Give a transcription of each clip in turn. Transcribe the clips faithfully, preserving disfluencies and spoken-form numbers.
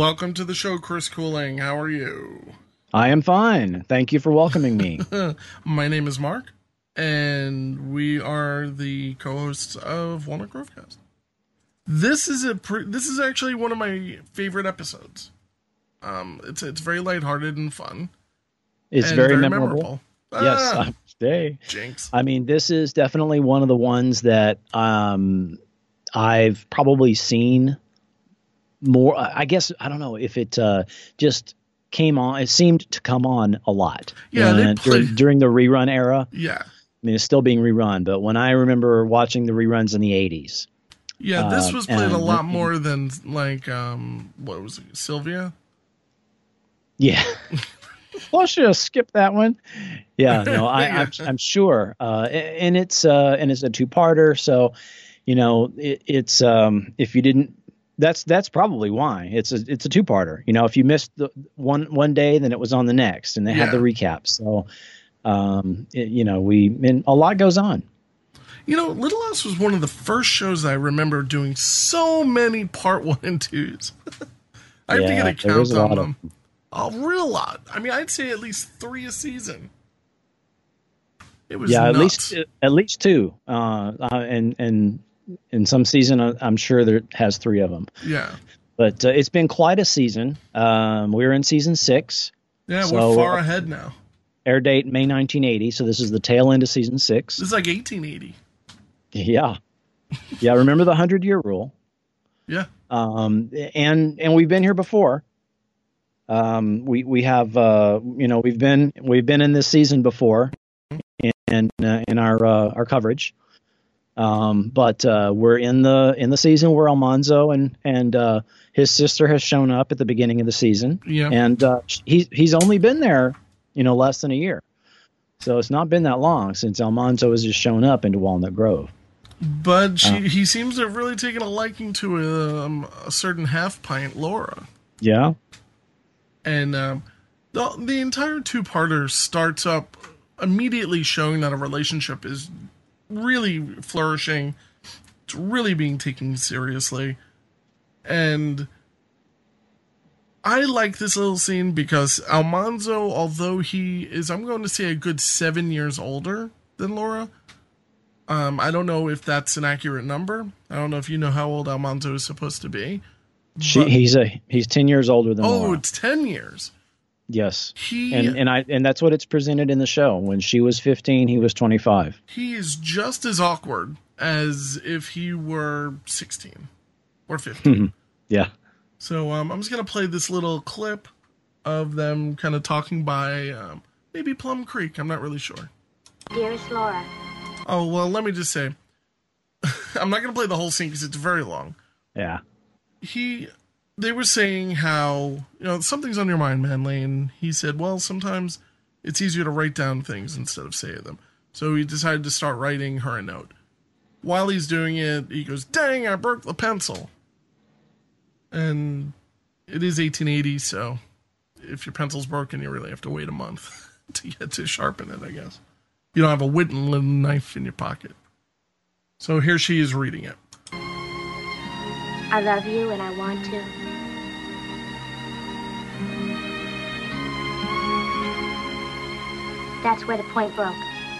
Welcome to the show, Chris Cooling. How are you? I am fine. Thank you for welcoming me. My name is Mark, and we are the co-hosts of Walnut Grovecast. This is a pre- this is actually one of my favorite episodes. Um, it's it's very lighthearted and fun. It's and very, very memorable. memorable. Yes, Ah, I stay. jinx. I mean, this is definitely one of the ones that um, I've probably seen more. I guess I don't know if it uh, just came on. It seemed to come on a lot. Yeah, they when- play- during, during the rerun era. Yeah, I mean, it's still being rerun, but when I remember watching the reruns in the eighties, yeah. This Um, was played a and- lot more than like um, what was it, Sylvia? yeah. Well, I should have skipped that one. Yeah, no, I, Yeah. I'm, I'm sure. Uh, and it's uh, and it's a two-parter, so you know, it, it's um, if you didn't, that's that's probably why it's a it's a two-parter. You know, if you missed the one one day, then it was on the next, and they had the Yeah. recap. So, um, it, you know, we and a lot goes on. You know, Little House was one of the first shows I remember doing so many part one and twos. I have to Yeah, get a there was count a on lot of- them. A real lot. I mean, I'd say at least three a season. It was Yeah, at nuts. least at least two, uh, uh, and and in some season, uh, I'm sure there has three of them. Yeah. But uh, it's been quite a season. Um, we're in season six. Yeah, So, we're far uh, ahead now. Air date May nineteen eighty. So this is the tail end of season six. This is like eighteen eighty. Yeah, yeah. Remember the hundred year rule. Yeah. Um, and and we've been here before. Um, we we have uh, you know we've been we've been in this season before, in uh, in our uh, our coverage. Um, but uh, we're in the in the season where Almanzo and and uh, his sister has shown up at the beginning of the season. Yeah. And uh, he's he's only been there, you know, less than a year. So it's not been that long since Almanzo has just shown up into Walnut Grove. But she, Uh. he seems to have really taken a liking to um, a certain half pint, Laura. Yeah. And um, the, the entire two-parter starts up immediately showing that a relationship is really flourishing. It's really being taken seriously. And I like this little scene because Almanzo, although he is, I'm going to say, a good seven years older than Laura, um, I don't know if that's an accurate number. I don't know if you know how old Almanzo is supposed to be. She But- he's a he's ten years older than Oh, Laura. it's ten years. Yes. He And and I and that's what it's presented in the show. When she was fifteen, he was twenty-five. he is just as awkward as if he were sixteen or fifteen. Yeah. So um, I'm just going to play this little clip of them kind of talking by um, maybe Plum Creek. I'm not really sure. Dearest Laura, Oh, well, let me just say, I'm not going to play the whole scene because it's very long. Yeah. He, they were saying how, you know, something's on your mind, Manly. And he said, well, sometimes it's easier to write down things instead of say them. So he decided to start writing her a note. While he's doing it, he goes, dang, I broke the pencil. And it is eighteen eighty, so if your pencil's broken, you really have to wait a month to get to sharpen it, I guess. You don't have a Whitman knife in your pocket. So here she is reading it. I love you and I want to. That's where the point broke.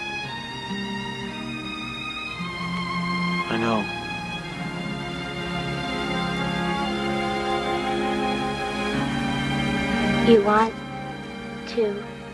I know. You want to.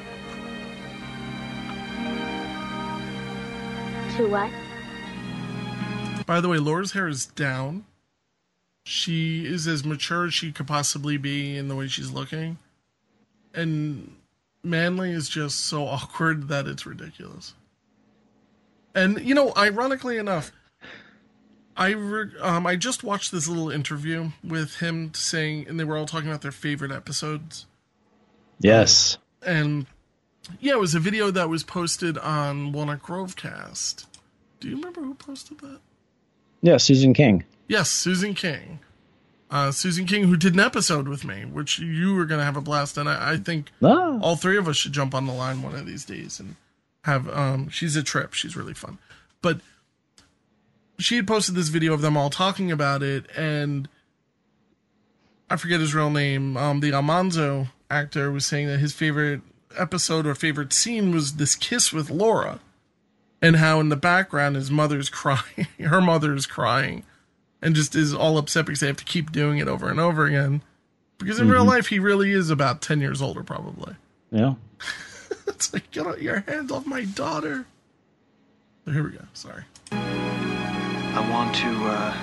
To what? By the way, Laura's hair is down. She is as mature as she could possibly be in the way she's looking. And Manly is just so awkward that it's ridiculous. And, you know, ironically enough, I re- um, I just watched this little interview with him saying, and they were all talking about their favorite episodes. Yes. And yeah, it was a video that was posted on Walnut Grovecast. Do you remember who posted that? Yeah, Susan King. Yes, Susan King. Uh, Susan King, who did an episode with me, which you were going to have a blast. And I, I think Ah. all three of us should jump on the line one of these days and have, um, she's a trip. She's really fun. But she had posted this video of them all talking about it. And I forget his real name, um, the Almanzo actor was saying that his favorite episode or favorite scene was this kiss with Laura, and how in the background his mother's crying, her mother's crying, and just is all upset because they have to keep doing it over and over again. Because in mm-hmm. real life, he really is about ten years older, probably. Yeah. It's like, get your hands off my daughter. So here we go. Sorry. I want to, uh...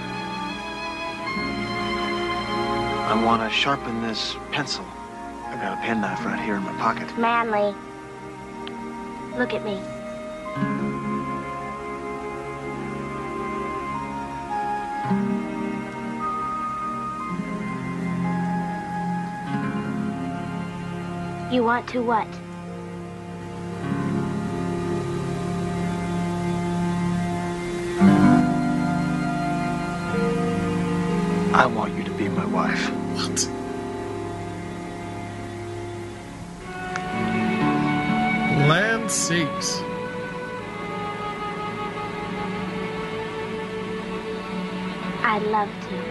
I want to sharpen this pencil. I've got a penknife right here in my pocket. Manly, look at me. You want to what? I want you to be my wife. What? Land sakes. I'd love to.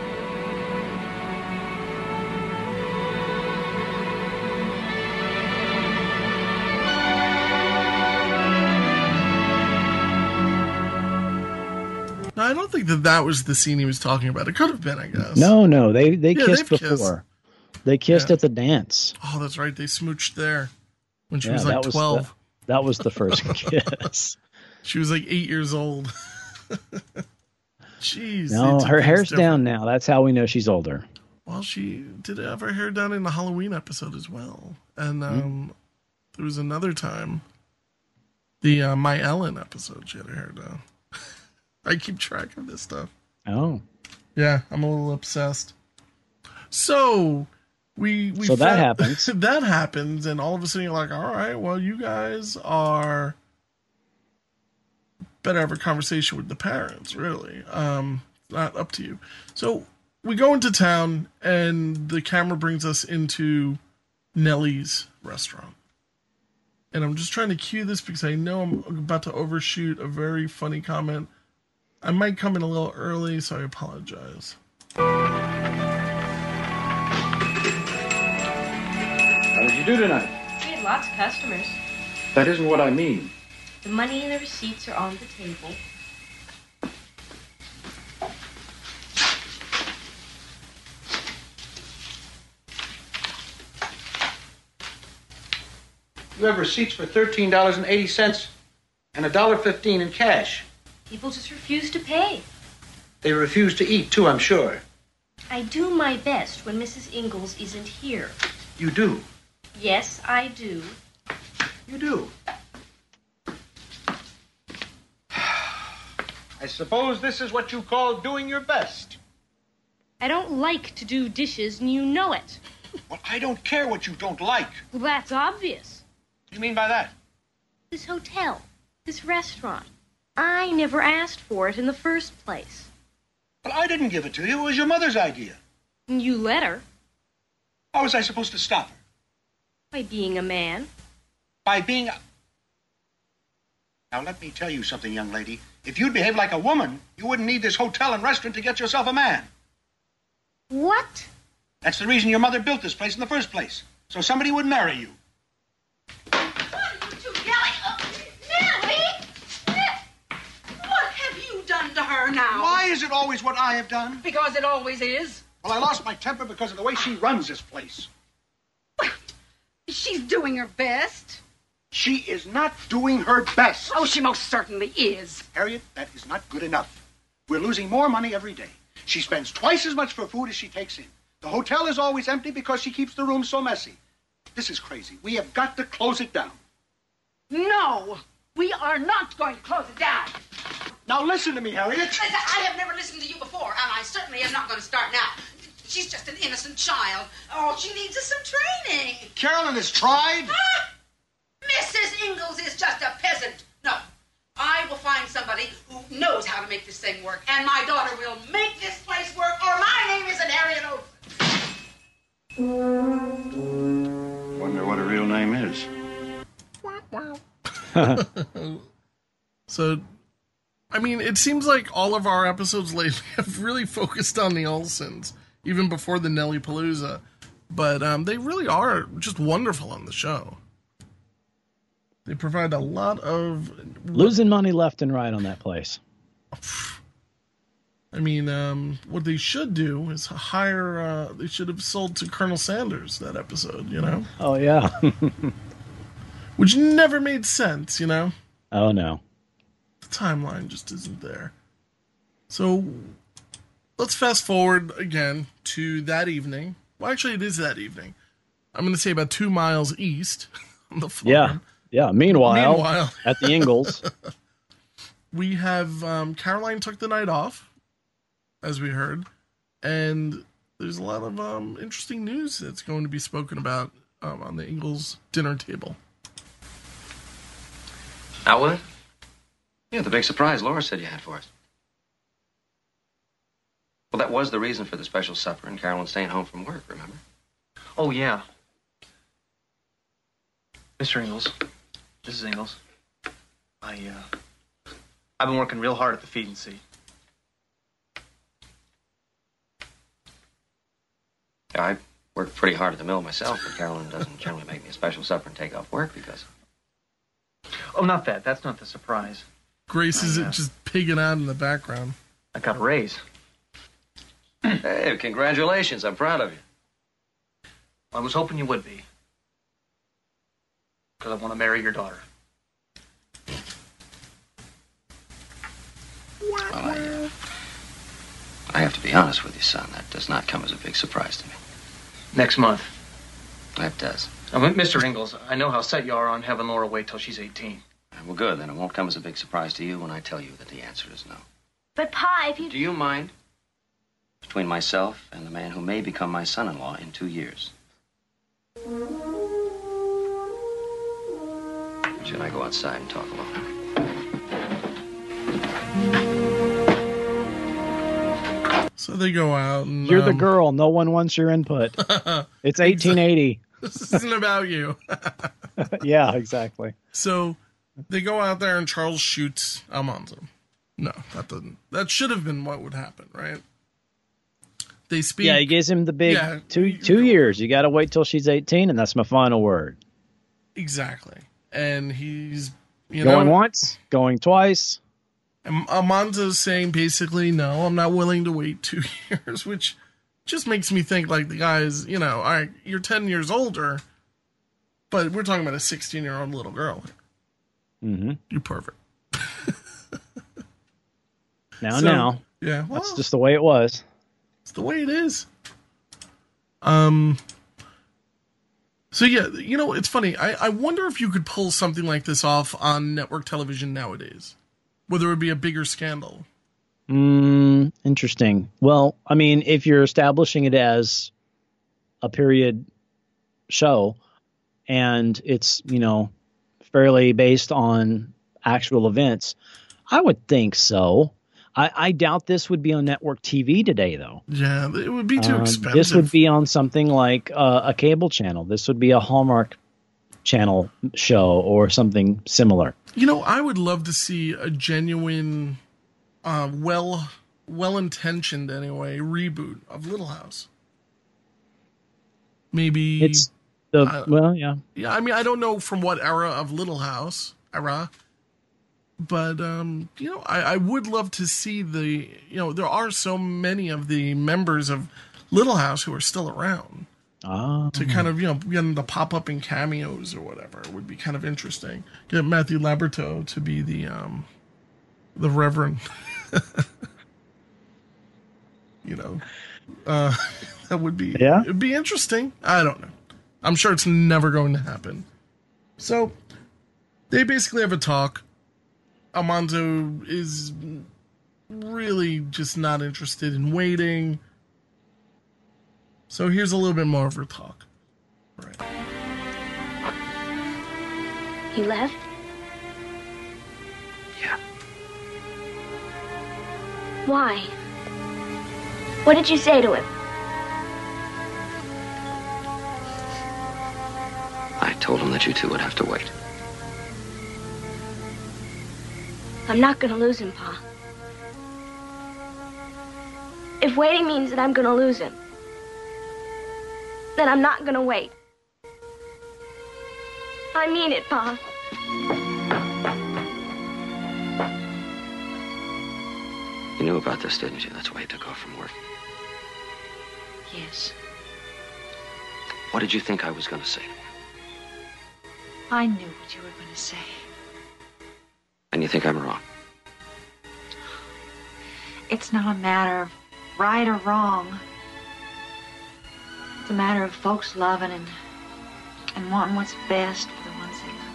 No, I don't think that that was the scene he was talking about. It could have been, I guess. No, no, they they Yeah, kissed they've before. kissed. They kissed Yeah. at the dance. Oh, that's right. They smooched there when she Yeah, was like that was twelve. the- That was the first kiss. She was like eight years old. Jeez. No, they did her things hair's different. down now. That's how we know she's older. Well, she did have her hair done in the Halloween episode as well. And um, Mm-hmm. there was another time, the uh, My Ellen episode, she had her hair done. I keep track of this stuff. Oh, Yeah, I'm a little obsessed. So we we So that found- happens. that happens, and all of a sudden you're like, all right, well, you guys are better have a conversation with the parents, really. Um, it's not up to you. So we go into town, and the camera brings us into Nellie's restaurant. And I'm just trying to cue this because I know I'm about to overshoot a very funny comment. I might come in a little early, so I apologize. How did you do tonight? We had lots of customers. That isn't what I mean. The money and the receipts are on the table. You have receipts for thirteen dollars and eighty cents and a dollar fifteen in cash. People just refuse to pay. They refuse to eat, too, I'm sure. I do my best when Missus Ingalls isn't here. You do. Yes, I do. You do. I suppose this is what you call doing your best. I don't like to do dishes, and you know it. Well, I don't care what you don't like. Well, that's obvious. What do you mean by that? This hotel, this restaurant, I never asked for it in the first place. Well, I didn't give it to you. It was your mother's idea. And you let her How was I supposed to stop her? by being a man. By being a... Now, let me tell you something, young lady. If you'd behave like a woman, you wouldn't need this hotel and restaurant to get yourself a man. What? That's the reason your mother built this place in the first place. So somebody would marry you. What are you two yelling? Oh, Nellie! What have you done to her now? Why is it always what I have done? Because it always is. Well, I lost my temper because of the way she runs this place. Well, she's doing her best. She is not doing her best. Oh, she most certainly is. Harriet, that is not good enough. We're losing more money every day. She spends twice as much for food as she takes in. The hotel is always empty because she keeps the rooms so messy. This is crazy. We have got to close it down. No, we are not going to close it down. Now listen to me, Harriet. Listen, I have never listened to you before, and I certainly am not going to start now. She's just an innocent child. All she needs is some training. Carolyn has tried. Ah! Missus Ingalls is just a peasant. No, I will find somebody who knows how to make this thing work, and my daughter will make this place work, or my name isn't Harriet Olsen. Wonder what her real name is. So, I mean, it seems like all of our episodes lately have really focused on the Olsens. even before the Nelly Palooza. But um, they really are just wonderful on the show. They provide a lot of... Losing money left and right on that place. I mean, um, what they should do is hire... Uh, they should have sold to Colonel Sanders that episode, you know? Oh, yeah. Which never made sense, you know? Oh, no. The timeline just isn't there. So, let's fast forward again to that evening. Well, actually, it is that evening. I'm going to say about two miles east on the farm. Yeah. Yeah, meanwhile, Meanwhile. at the Ingalls. We have um, Caroline took the night off, as we heard, and there's a lot of um, interesting news that's going to be spoken about um, on the Ingalls dinner table. Outwood? Yeah, the big surprise Laura said you had for us. Well, that was the reason for the special supper and Carolyn staying home from work, remember? Oh, yeah. Mister Ingalls. Missus Ingalls. I, uh... I've been working real hard at the feed and see. Yeah, I work pretty hard at the mill myself, but Carolyn doesn't generally make me a special supper and take off work because... Oh, not that. That's not the surprise. Grace is I, uh, just pigging out in the background. I got a raise. Hey, congratulations. I'm proud of you. I was hoping you would be. Because I want to marry your daughter. Well, I, uh, I have to be honest with you, son. That does not come as a big surprise to me. Next month. That does. Now, Mister Ingalls, I know how set you are on having Laura wait till she's eighteen. Well, good. Then it won't come as a big surprise to you when I tell you that the answer is no. But, Pa, if you... Do you mind? Between myself and the man who may become my son-in-law in two years. Should I go outside and talk alone? So they go out and... You're the um, girl. No one wants your input. It's eighteen eighty. This isn't about you. Yeah, exactly. So they go out there and Charles shoots Almanzo. No, that doesn't. That should have been what would happen, right? They speak. Yeah, he gives him the big Yeah, two you- two years. You got to wait till she's eighteen, and that's my final word. Exactly. And he's, you Going know, once, going twice. Am- Almanzo's saying basically, no, I'm not willing to wait two years, which just makes me think like the guy's, you know, all right, you're ten years older, but we're talking about a sixteen-year-old little girl. Mm-hmm. You're perfect. Now, So, now. Yeah, well, That's just the way it was. it's the way it is. Um. So yeah, you know, it's funny. I, I wonder if you could pull something like this off on network television nowadays. Whether it would be a bigger scandal. Mm, interesting. Well, I mean, if you're establishing it as a period show and it's, you know, fairly based on actual events, I would think so. I, I doubt this would be on network T V today, though. Yeah, it would be too Um, expensive. This would be on something like uh, a cable channel. This would be a Hallmark channel show or something similar. You know, I would love to see a genuine, uh, well, well-intentioned anyway, reboot of Little House. Maybe It's the Uh, well, yeah. yeah. I mean, I don't know from what era of Little House era, but um, you know, I, I would love to see the. You know, there are so many of the members of Little House who are still around. Ah, To kind of, you know, get them to pop up in cameos or whatever would be kind of interesting. Get Matthew Laberto to be the um, the Reverend. you know, uh, that would be Yeah. it'd be interesting. I don't know. I'm sure it's never going to happen. So they basically have a talk. Almanzo is really just not interested in waiting. So here's a little bit more of her talk. Right. He left? Yeah. Why? What did you say to him? I told him that you two would have to wait. I'm not gonna lose him, Pa. If waiting means that I'm gonna lose him, then I'm not gonna wait. I mean it, Pa. You knew about this, didn't you? That's why you took off from work. Yes. What did you think I was going to say to you? I knew what you were going to say. And you think I'm wrong? It's not a matter of right or wrong. It's a matter of folks loving and and wanting what's best for the ones they love.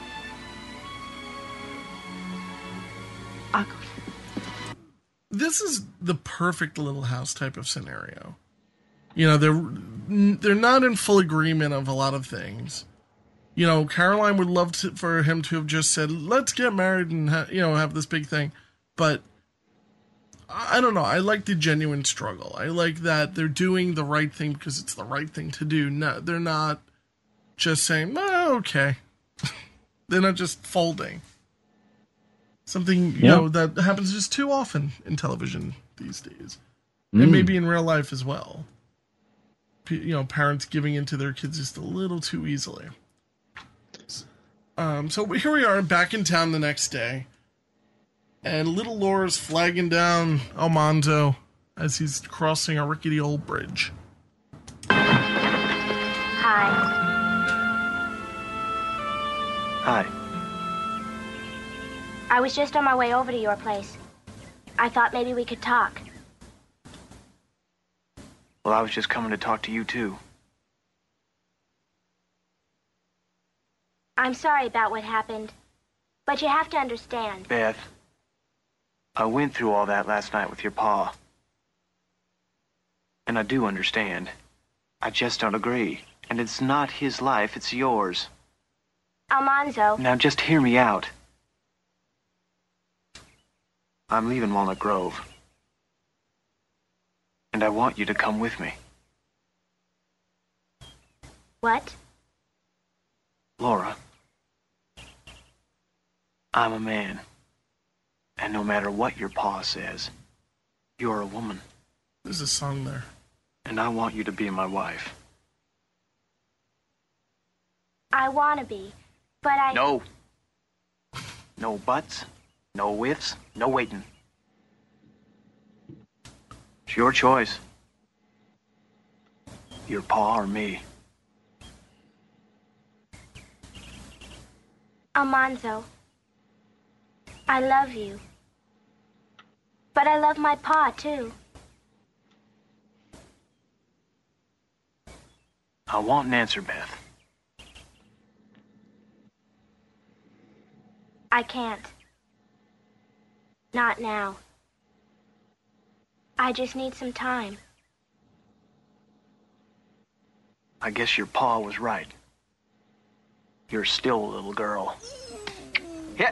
I'll go. This is the perfect Little House type of scenario. You know, they're they're not in full agreement of a lot of things. You know, Caroline would love to, for him to have just said, "Let's get married and ha- you know have this big thing," but I don't know. I like the genuine struggle. I like that they're doing the right thing because it's the right thing to do. No, they're not just saying, "Oh, okay." They're not just folding. Something you Yeah. know that happens just too often in television these days, Mm. and maybe in real life as well. P- You know, parents giving into their kids just a little too easily. Um, so here we are back in town the next day, and little Laura's flagging down Almanzo as he's crossing a rickety old bridge. Hi. Hi. I was just on my way over to your place. I thought maybe we could talk. Well, I was just coming to talk to you, too. I'm sorry about what happened, but you have to understand. Beth, I went through all that last night with your pa. And I do understand. I just don't agree. And it's not his life, it's yours. Almanzo, Now just hear me out. I'm leaving Walnut Grove. And I want you to come with me. what? Laura, I'm a man. And no matter what your pa says, you're a woman. There's a song there. And I want you to be my wife. I want to be, but I... No. No buts, no whiffs, no waiting. It's your choice. Your pa or me. Almanzo, I love you. But I love my pa, too. I want an answer, Beth. I can't. Not now. I just need some time. I guess your pa was right. You're still a little girl. Hit.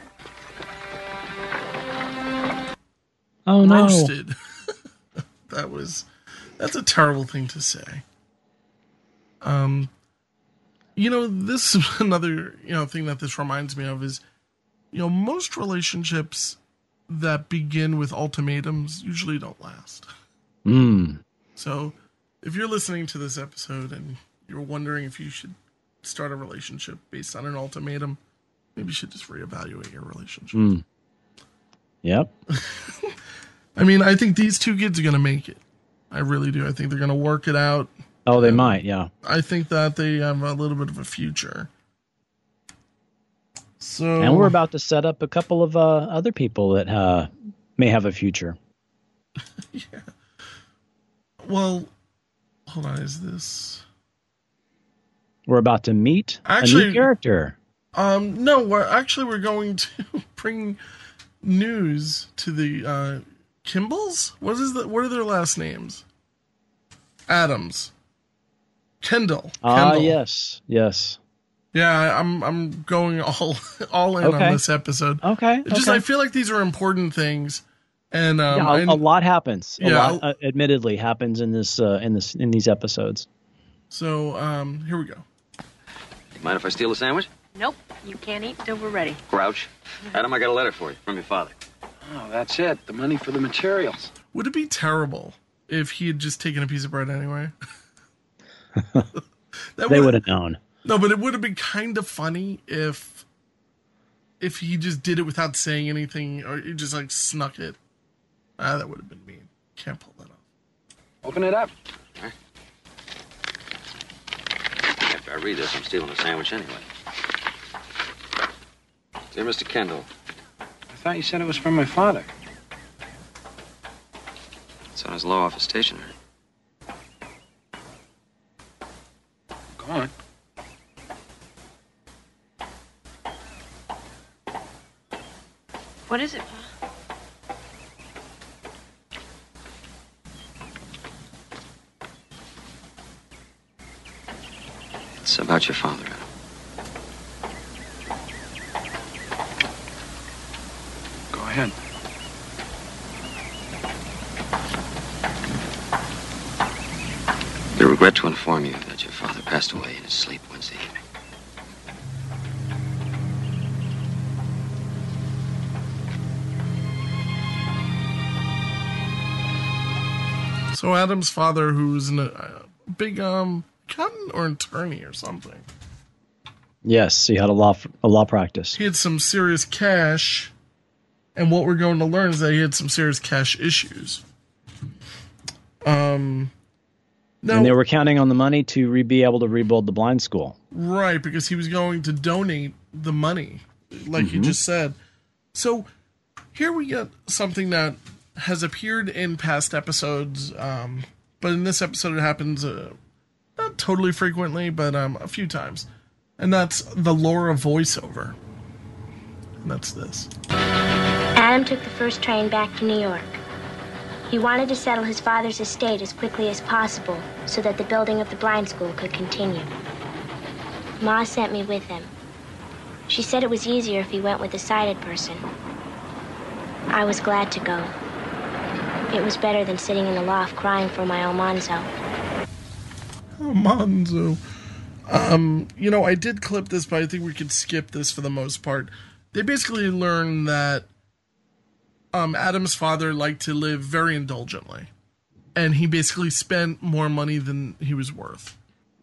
Oh no! Roasted. That was, that's a terrible thing to say. Um, you know, this is another, you know, thing that this reminds me of is, you know, most relationships that begin with ultimatums usually don't last. Mm. So if you're listening to this episode and you're wondering if you should start a relationship based on an ultimatum, maybe you should just reevaluate your relationship. Mm. Yep. I mean, I think these two kids are going to make it. I really do. I think they're going to work it out. Oh, they might, yeah. I think that they have a little bit of a future. So, And we're about to set up a couple of uh, other people that uh, may have a future. yeah. Well, hold on. Is this? We're about to meet Actually, a new character. Um, no, we're actually we're going to bring news to the uh, Kimballs. What is the? What are their last names? Adams. Kendall. Ah, Kendall. yes, yes. Yeah, I- I'm I'm going all all in Okay. on this episode. Okay. It's just okay. I feel like these are important things, and um, yeah, a, and- a lot happens. A Yeah. lot, uh, admittedly, happens in this uh, in this in these episodes. so um, here we go. Mind if I steal a sandwich? Nope, you can't eat till we're ready. Grouch. Adam, I got a letter for you from your father. Oh, that's it. The money for the materials. Would it be terrible if he had just taken a piece of bread anyway? That they would- would have known. No, but it would have been kind of funny if if he just did it without saying anything, or he just like snuck it. Ah, that would have been mean. Can't pull that off. Open it up. After I read this, I'm stealing a sandwich anyway. Dear Mister Kendall. I thought you said it was from my father. It's on his low office stationery. Go on. What is it, Pa? It's about your father, Adam. Go ahead. We regret to inform you that your father passed away in his sleep Wednesday evening. So Adam's father, who's a uh, big um accountant or attorney or something, Yes, he had a law a law practice. he had some serious cash, and what we're going to learn is that he had some serious cash issues. Um, no, And they were counting on the money to re- be able to rebuild the blind school. right, because he was going to donate the money, like you Mhm. just said. So here we get something that has appeared in past episodes, um, but in this episode it happens uh, not totally frequently, but um, a few times, and that's the Laura voiceover. And that's this. Adam took the first train back to New York. He wanted to settle his father's estate as quickly as possible so that the building of the blind school could continue. Ma sent me with him. She said it was easier if he went with a sighted person. I was glad to go. It was better than sitting in the loft crying for my Almanzo. Almanzo. Um, you know, I did clip this, but I think we could skip this for the most part. They basically learned that um, Adam's father liked to live very indulgently, and he basically spent more money than he was worth.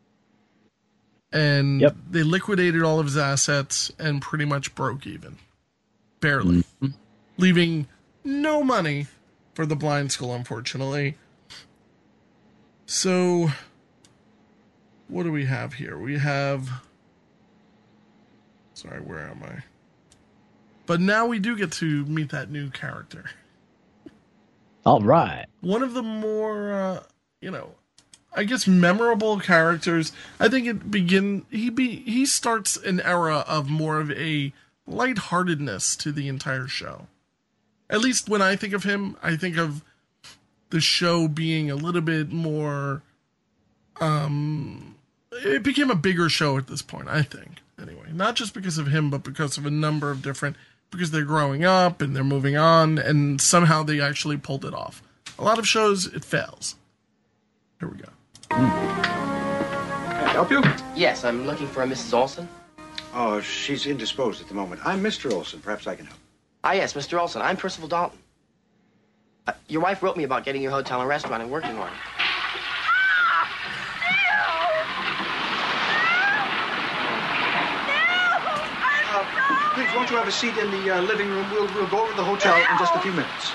And Yep. they liquidated all of his assets and pretty much broke even. Barely. Leaving no money for the blind school, unfortunately. So, what do we have here? We have... Sorry, where am I? But now we do get to meet that new character. All right. One of the more, uh, you know, I guess memorable characters. I think it begin he be he starts an era of more of a lightheartedness to the entire show. At least when I think of him, I think of the show being a little bit more. Um, it became a bigger show at this point, I think. Anyway, not just because of him, but because of a number of different. Because they're growing up and they're moving on, and somehow they actually pulled it off. A lot of shows, it fails. Here we go. Can I help you? Yes, I'm looking for a Missus Olson. Oh, she's indisposed at the moment. I'm Mister Olson. Perhaps I can help. Ah, yes, Mister Olson. I'm Percival Dalton. Uh, your wife wrote me about getting your hotel and restaurant in working order. Uh, please, won't you have a seat in the uh, living room? We'll, we'll go over to the hotel in just a few minutes.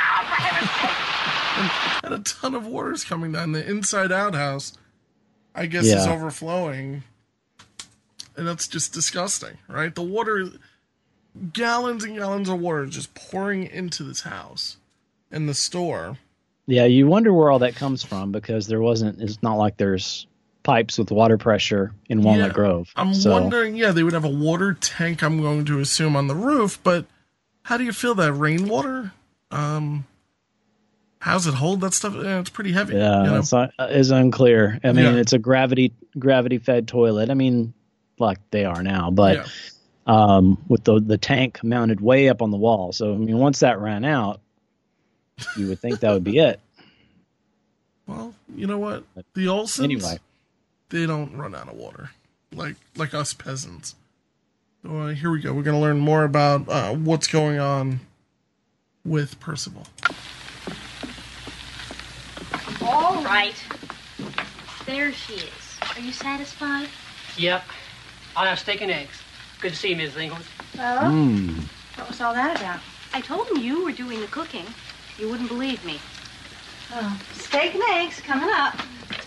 And a ton of water is coming down. The inside out house, I guess, is Yeah. overflowing. And that's just disgusting, right? The water, gallons and gallons of water just pouring into this house and the store. Yeah, you wonder where all that comes from because there wasn't. It's not like there's pipes with water pressure in Walnut Yeah, Grove. I'm so, wondering, yeah, they would have a water tank, I'm going to assume, on the roof, but how do you feel that rainwater? Um, how's it hold that stuff? Yeah, it's pretty heavy. Yeah, you know? it's, un- is unclear. I mean, Yeah. it's a gravity gravity fed toilet. I mean, like they are now, but Yeah. um, with the the tank mounted way up on the wall. So I mean, once that ran out, you would think that would be it. Well, you know what? The Olsons, Anyway. they don't run out of water like like us peasants. So uh, here we go. We're going to learn more about uh, what's going on with Percival. All right. There she is. Are you satisfied? Yep. I'll have steak and eggs. Good to see you, Missus Ingalls. Well, Mm. what was all that about? I told him you were doing the cooking. You wouldn't believe me. Oh, steak and eggs coming up.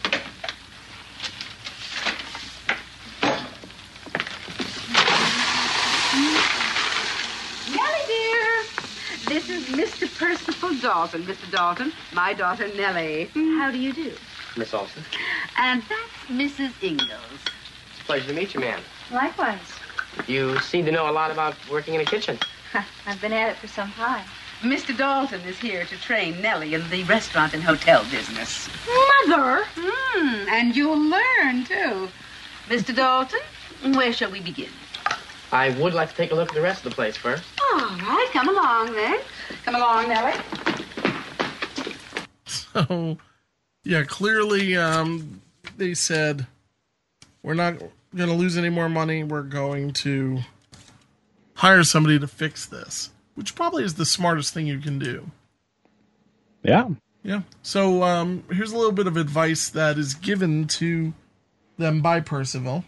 Nellie, dear. This is Mister Percival Dalton. Mister Dalton, my daughter Nellie. How do you do? Miss Olson. And that's Missus Ingalls. It's a pleasure to meet you, ma'am. Likewise. You seem to know a lot about working in a kitchen. I've been at it for some time. Mister Dalton is here to train Nellie in the restaurant and hotel business. Mother! Hmm, and you'll learn, too. Mister Dalton, where shall we begin? I would like to take a look at the rest of the place first. All right, come along, then. Come along, Nellie. So, yeah, clearly um, they said, we're not going to lose any more money. We're going to hire somebody to fix this, which probably is the smartest thing you can do. Yeah. Yeah. So um, here's a little bit of advice that is given to them by Percival.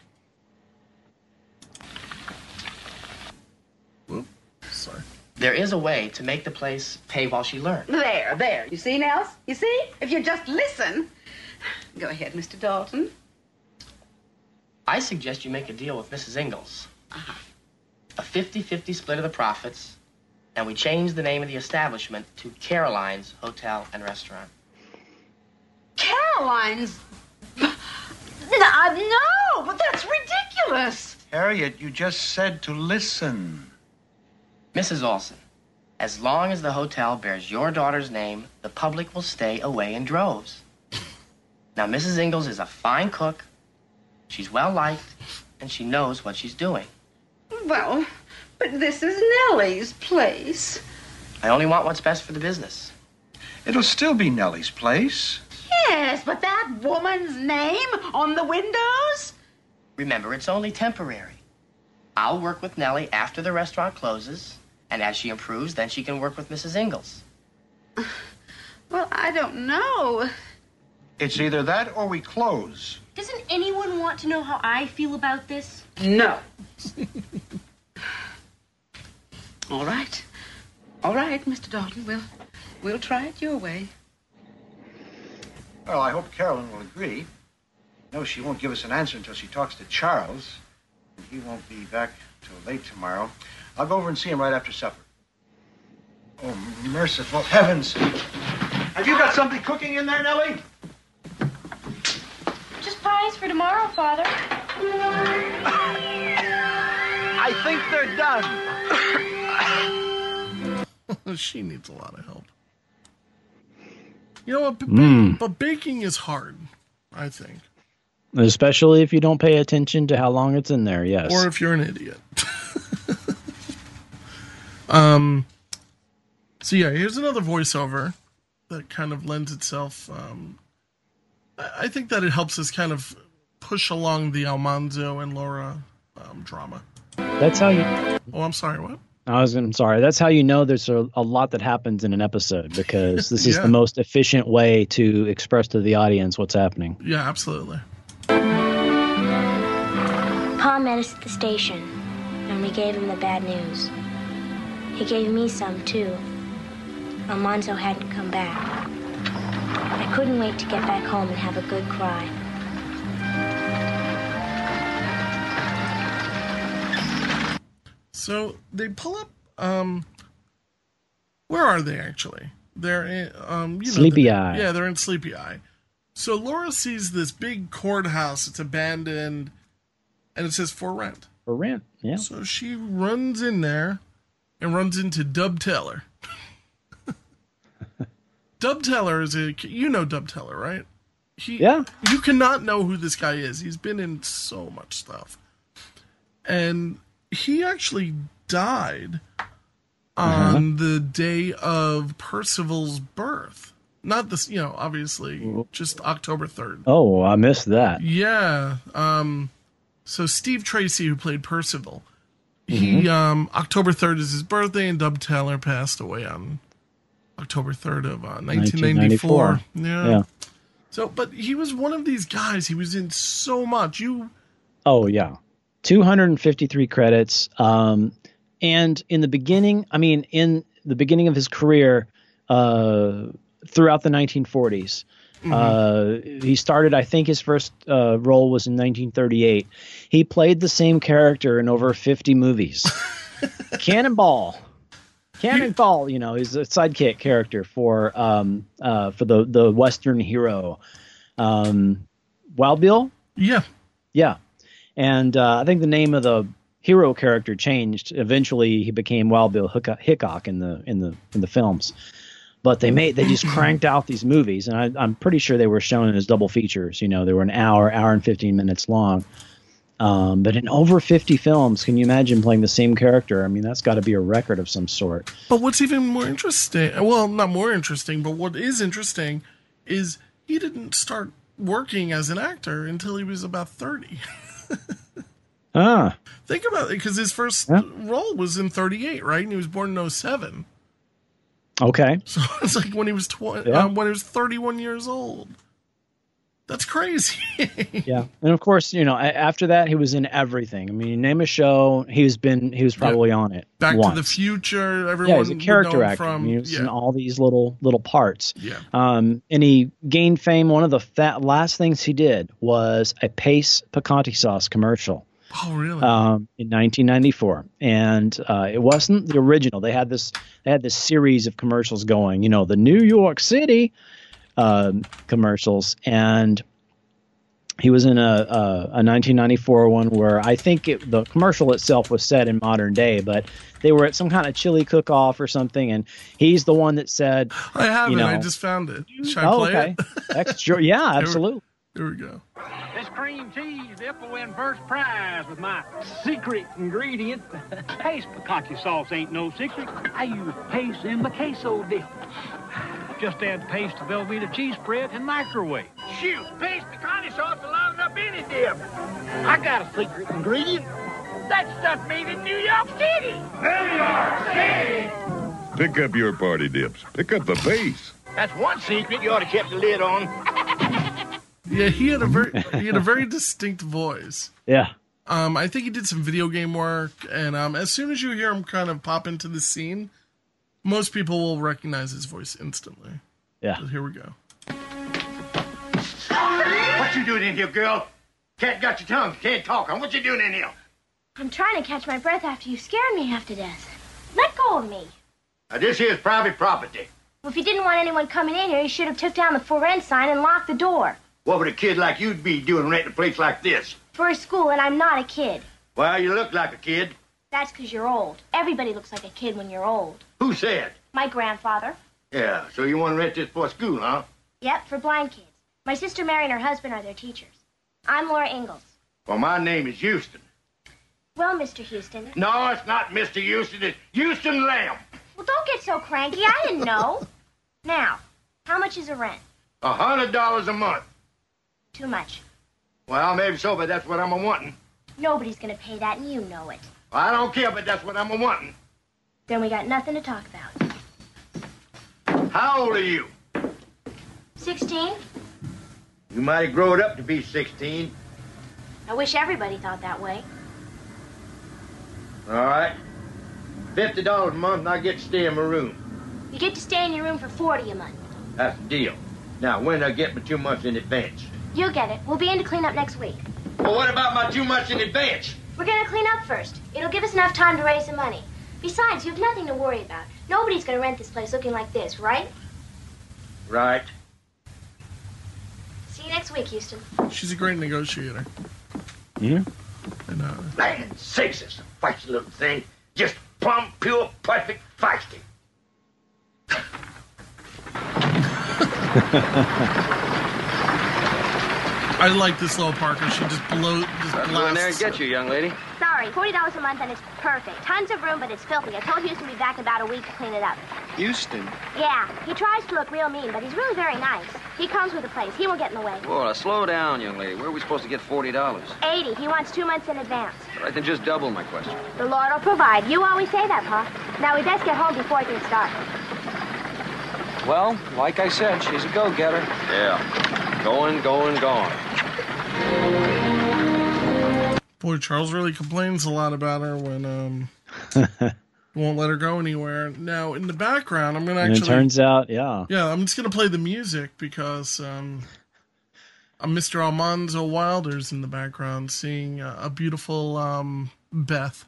Whoop, sorry. There is a way to make the place pay while she learns. There, there. You see, Nels? You see? If you just listen. Go ahead, Mister Dalton. I suggest you make a deal with Missus Ingalls. Uh-huh. A fifty-fifty split of the profits, and we change the name of the establishment to Caroline's Hotel and Restaurant. Caroline's? No, no, but that's ridiculous. Harriet, you just said to listen. Missus Olson, as long as the hotel bears your daughter's name, the public will stay away in droves. Now, Missus Ingalls is a fine cook. She's well-liked, and she knows what she's doing. Well, but this is Nellie's place. I only want what's best for the business. It'll still be Nellie's place. Yes, but that woman's name on the windows? Remember, it's only temporary. I'll work with Nellie after the restaurant closes, and as she improves, then she can work with Missus Ingalls. Well, I don't know. It's either that or we close. Doesn't anyone want to know how I feel about this? No. All right. All right, Mister Dalton. We'll, we'll try it your way. Well, I hope Carolyn will agree. No, she won't give us an answer until she talks to Charles. And he won't be back till late tomorrow. I'll go over and see him right after supper. Oh, merciful heavens. Have you got something cooking in there, Nellie? Just pies for tomorrow, Father. I think they're done. She needs a lot of help. You know what? B- Mm. But baking is hard, I think. Especially if you don't pay attention to how long it's in there, yes. Or if you're an idiot. um. So yeah, here's another voiceover that kind of lends itself. Um, I, I think that it helps us kind of push along the Almanzo and Laura um, drama. That's how you... Oh, I'm sorry, what? I was I'm sorry. That's how you know there's a, a lot that happens in an episode, because this is Yeah. the most efficient way to express to the audience what's happening. Yeah, absolutely. Pa met us at the station, and we gave him the bad news. He gave me some, too. Almanzo hadn't come back. I couldn't wait to get back home and have a good cry. So they pull up. Um, where are they actually? They're in, um, you know, Sleepy they're- Eye. Yeah, they're in Sleepy Eye. So Laura sees this big courthouse. It's abandoned, and it says for rent. For rent, yeah. So she runs in there and runs into Dub Teller. Dub Teller is a you know Dub Teller, right? He, Yeah. You cannot know who this guy is. He's been in so much stuff, and he actually died on Uh-huh. the day of Percival's birth. Not this, you know, obviously, just October third. Oh, I missed that. Yeah. Um, so Steve Tracy, who played Percival, he Mhm. um, October third is his birthday, and Dub Taylor passed away on October third of uh, nineteen ninety-four. nineteen ninety-four. Yeah. Yeah. So, but he was one of these guys. He was in so much. You. Oh yeah, two hundred fifty-three credits. Um, and in the beginning, I mean, in the beginning of his career, uh, throughout the nineteen forties, mm-hmm. uh, he started. I think his first uh, role was in nineteen thirty-eight. He played the same character in over fifty movies. Cannonball. Cannonball, you know, he's a sidekick character for um uh for the the Western hero, um, Wild Bill. Yeah, yeah, and uh, I think the name of the hero character changed. Eventually, he became Wild Bill Hickok in the in the in the films. But they made they just cranked out these movies, and I, I'm pretty sure they were shown as double features. You know, they were an hour, hour and fifteen minutes long. Um, but in over fifty films, can you imagine playing the same character? I mean, that's got to be a record of some sort. But what's even more interesting, well, not more interesting, but what is interesting is he didn't start working as an actor until he was about thirty. ah. Think about it, because his first yeah. role was in thirty-eight, right? And he was born in oh seven. Okay. So it's like when he was twenty, yeah. um, when he was thirty-one years old. That's crazy. Yeah, and of course, you know, after that, he was in everything. I mean, you name a show, he's been, he was probably yeah. on it. Back once. to the Future. Everyone. Yeah, he's a character actor. From, I mean, he was yeah. in all these little little parts. Yeah. Um, and he gained fame. One of the fat, last things he did was a Pace picante sauce commercial. Oh, really? Um, in nineteen ninety-four, and uh, it wasn't the original. They had this, they had this series of commercials going. You know, the New York City. Um, commercials, and he was in a, a, a nineteen ninety-four one where I think it, the commercial itself was set in modern day, but they were at some kind of chili cook-off or something, and he's the one that said, I have you it, know, I just found it. Should I oh, play okay. it? Extra, yeah, absolutely. Here we, here we go. This cream cheese dip will win first prize with my secret ingredient. Pace picante sauce ain't no secret. I use Pace in the queso dip. Just add Pace to Velveeta cheese spread and microwave. Shoot, Pace picante sauce will liven up any dip. I got a secret ingredient. That stuff made in New York City. New York City! Pick up your party dips. Pick up the Pace. That's one secret you ought to keep the lid on. Yeah, he had a very he had a very distinct voice. Yeah. Um, I think he did some video game work, and um, as soon as you hear him kind of pop into the scene, most people will recognize his voice instantly. Yeah. So here we go. What you doing in here, girl? Cat got your tongue. Can't talk. What you doing in here? I'm trying to catch my breath after you scared me half to death. Let go of me. Now, this here is private property. Well, if you didn't want anyone coming in here, you should have took down the for rent sign and locked the door. What would a kid like you'd be doing renting a place like this? For a school, and I'm not a kid. Well, you look like a kid. That's because you're old. Everybody looks like a kid when you're old. Who said? My grandfather. Yeah, so you want to rent this for a school, huh? Yep, for blind kids. My sister Mary and her husband are their teachers. I'm Laura Ingalls. Well, my name is Houston. Well, Mister Houston. No, it's not Mister Houston. It's Houston Lamb. Well, don't get so cranky. I didn't know. Now, how much is a rent? A hundred dollars a month. Too much. Well, maybe so, but that's what I'm a-wanting. Nobody's gonna pay that, and you know it. Well, I don't care, but that's what I'm a-wanting. Then we got nothing to talk about. How old are you? Sixteen. You might have grown up to be sixteen. I wish everybody thought that way. All right. Fifty dollars a month, and I get to stay in my room. You get to stay in your room for forty a month. That's the deal. Now, when I get my two months in advance? You'll get it. We'll be in to clean up next week. Well, what about my two months in advance? We're gonna clean up first. It'll give us enough time to raise some money. Besides, you have nothing to worry about. Nobody's gonna rent this place looking like this, right? Right. See you next week, Houston. She's a great negotiator. Yeah. And, uh... Man, sakes, it's a feisty little thing. Just plumb, pure, perfect feisty. I like this little Parker. She just blows, just blasts. Go in there and get you, young lady. Sorry, forty dollars a month and it's perfect. Tons of room, but it's filthy. I told Houston to be back in about a week to clean it up. Houston? Yeah, he tries to look real mean, but he's really very nice. He comes with the place. He won't get in the way. Whoa, now slow down, young lady. Where are we supposed to get forty dollars? eighty. He wants two months in advance. All right, then just double my question. The Lord will provide. You always say that, Pa. Now, we best get home before things start. Well, like I said, she's a go-getter. Yeah. Going, going, going. Boy, Charles really complains a lot about her when um won't let her go anywhere. Now, in the background, I'm gonna And actually. it turns out, yeah. Yeah, I'm just gonna play the music because um, I'm Mister Almanzo Wilder's in the background, seeing uh, a beautiful um Beth.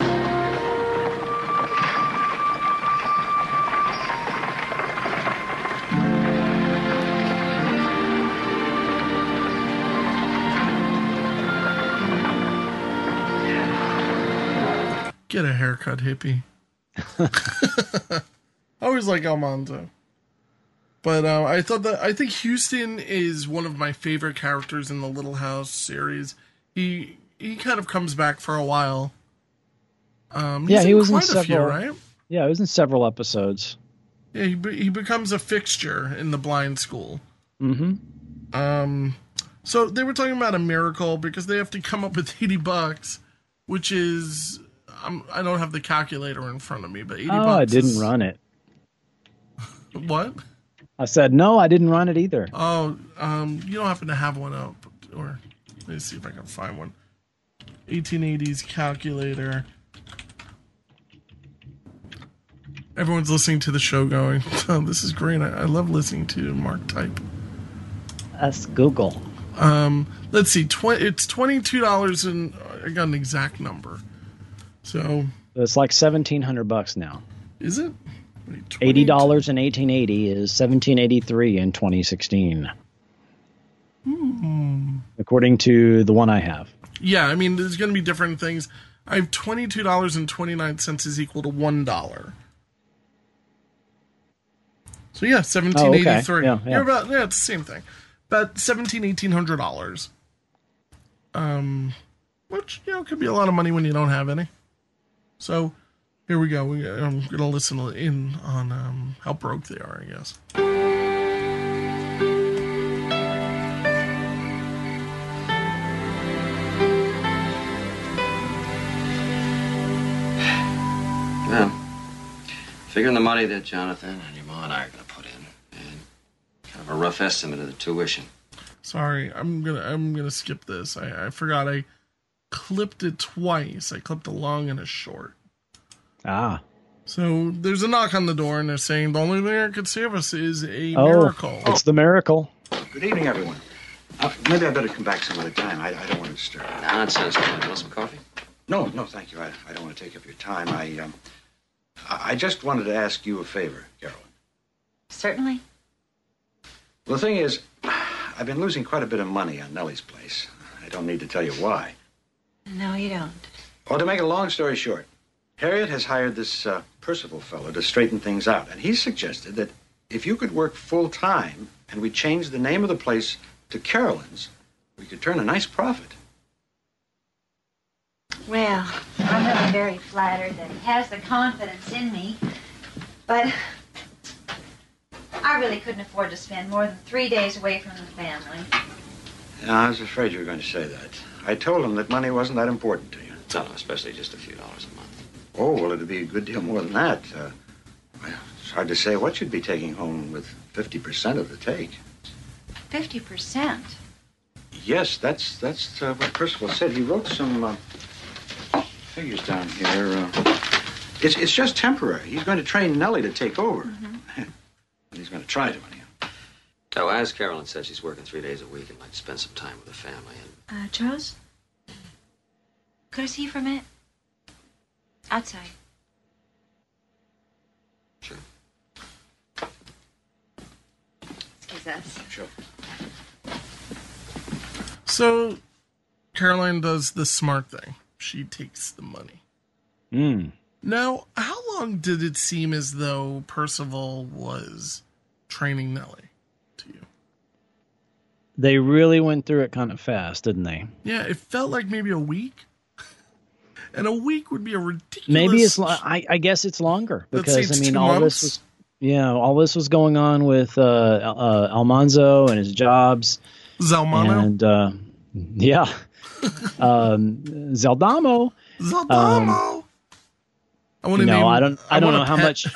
Get a haircut, hippie. I always like Almanzo. But uh, I thought that I think Houston is one of my favorite characters in the Little House series. He he kind of comes back for a while. Um, Yeah, he's he in was in quite a few, several. right? Yeah, he was in several episodes. Yeah, he be- he becomes a fixture in the blind school. Mm-hmm. Um, so they were talking about a miracle because they have to come up with eighty bucks, which is I'm, I don't have the calculator in front of me, but eighty Oh, bucks. I didn't is- run it. What? I said no, I didn't run it either. Oh, um, you don't happen to have one up, or let me see if I can find one. eighteen eighties calculator. Everyone's listening to the show going, oh, this is great. I, I love listening to Mark type. That's Google. Um, let's see. Tw- it's twenty-two dollars and I got an exact number. So It's like seventeen hundred bucks now. is it? Eighty dollars in eighteen eighty is seventeen eighty three in twenty sixteen, Hmm. according to the one I have. Yeah, I mean, there's going to be different things. I have twenty-two dollars and twenty-nine cents is equal to one dollar. So yeah, seventeen eighty-three. Oh, okay. Yeah, yeah. You're about yeah, it's the same thing. About seventeen, eighteen hundred dollars. Um, which you know could be a lot of money when you don't have any. So here we go. We, I'm gonna listen in on um, how broke they are, I guess. Well, figuring the money that Jonathan and your ma and I are going to put in, and kind of a rough estimate of the tuition. Sorry, I'm gonna I'm gonna skip this. I, I forgot I clipped it twice. I clipped a long and a short. Ah. So there's a knock on the door, and they're saying the only thing that could save us is a Oh, miracle. it's the miracle. Good evening, everyone. Uh, maybe I better come back some other time. I, I don't want to disturb. Nonsense, man. You want some coffee? No, no, thank you. I, I don't want to take up your time. I, um, I I just wanted to ask you a favor, Carolyn. Certainly. Well, the thing is, I've been losing quite a bit of money on Nellie's place. I don't need to tell you why. No, you don't. Well, to make a long story short, Harriet has hired this uh, Percival fellow to straighten things out, and he suggested that if you could work full-time and we change the name of the place to Carolyn's, we could turn a nice profit. Well, I'm really very flattered that he has the confidence in me, but I really couldn't afford to spend more than three days away from the family. Yeah, I was afraid you were going to say that. I told him that money wasn't that important to you. No, no, especially just a few dollars a month. Oh, well, it'd be a good deal more than that. Uh, well, it's hard to say what you'd be taking home with fifty percent of the take. Fifty percent? Yes, that's that's uh, what Percival said. He wrote some uh, figures down here. Uh, it's, it's just temporary. He's going to train Nellie to take over. Mm-hmm. He's going to try to, anyhow. Oh, as Carolyn said, she's working three days a week and like to spend some time with the family. And Uh, Charles? Could I see you for a minute? Outside. Sure. Excuse us. Sure. So Caroline does the smart thing. She takes the money. Mm. Now, how long did it seem as though Percival was training Nellie to you? They really went through it kind of fast, didn't they? Yeah, it felt like maybe a week. And a week would be a ridiculous... Maybe it's. Lo- I, I guess it's longer Let's say because it's I mean two all months. this was. Yeah, all this was going on with uh, uh, Almanzo and his jobs. Zalmano? And uh, yeah, um, Zeldamo. Zeldamo. Um, I want to no, name. I don't. I, I don't want know a how pet. much.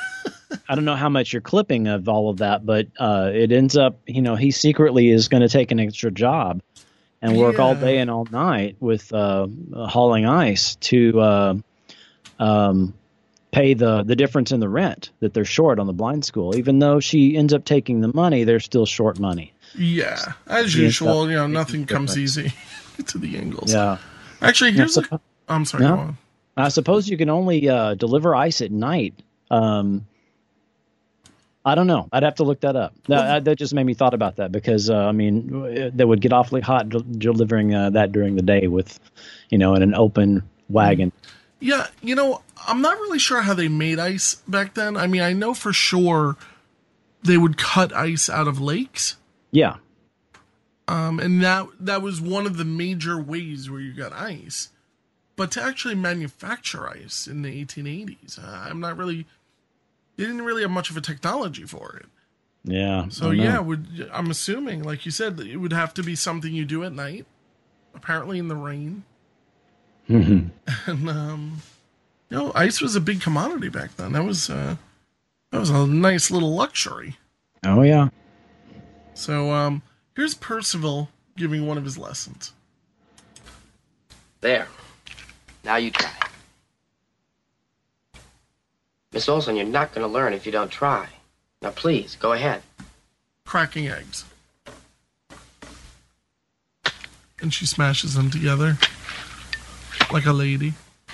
I don't know how much you're clipping of all of that, but uh, it ends up, you know, he secretly is going to take an extra job and work Yeah. all day and all night with uh, hauling ice to uh, um, pay the, the difference in the rent that they're short on the blind school. Even though she ends up taking the money, they're still short money. Yeah, as He ends usual, up you know, making nothing a comes difference. easy to the Ingalls. Yeah. Actually, here's Yeah, a. I'm sorry. No? Go on. I suppose you can only uh, deliver ice at night. Um, I don't know. I'd have to look that up. That, that just made me thought about that because, uh, I mean, they would get awfully hot del- delivering uh, that during the day with, you know, in an open wagon. Yeah, you know, I'm not really sure how they made ice back then. I mean, I know for sure they would cut ice out of lakes. Yeah. Um, and that that was one of the major ways where you got ice. But to actually manufacture ice in the eighteen eighties, uh, I'm not really. They didn't really have much of a technology for it. Yeah. So yeah, would I'm assuming, like you said, it would have to be something you do at night, apparently in the rain. Mm-hmm. And um, you know, ice was a big commodity back then. That was uh, that was a nice little luxury. Oh yeah. So um, here's Percival giving one of his lessons. There. Now you try. Miss Olson, you're not going to learn if you don't try. Now, please, go ahead. Cracking eggs. And she smashes them together like a lady.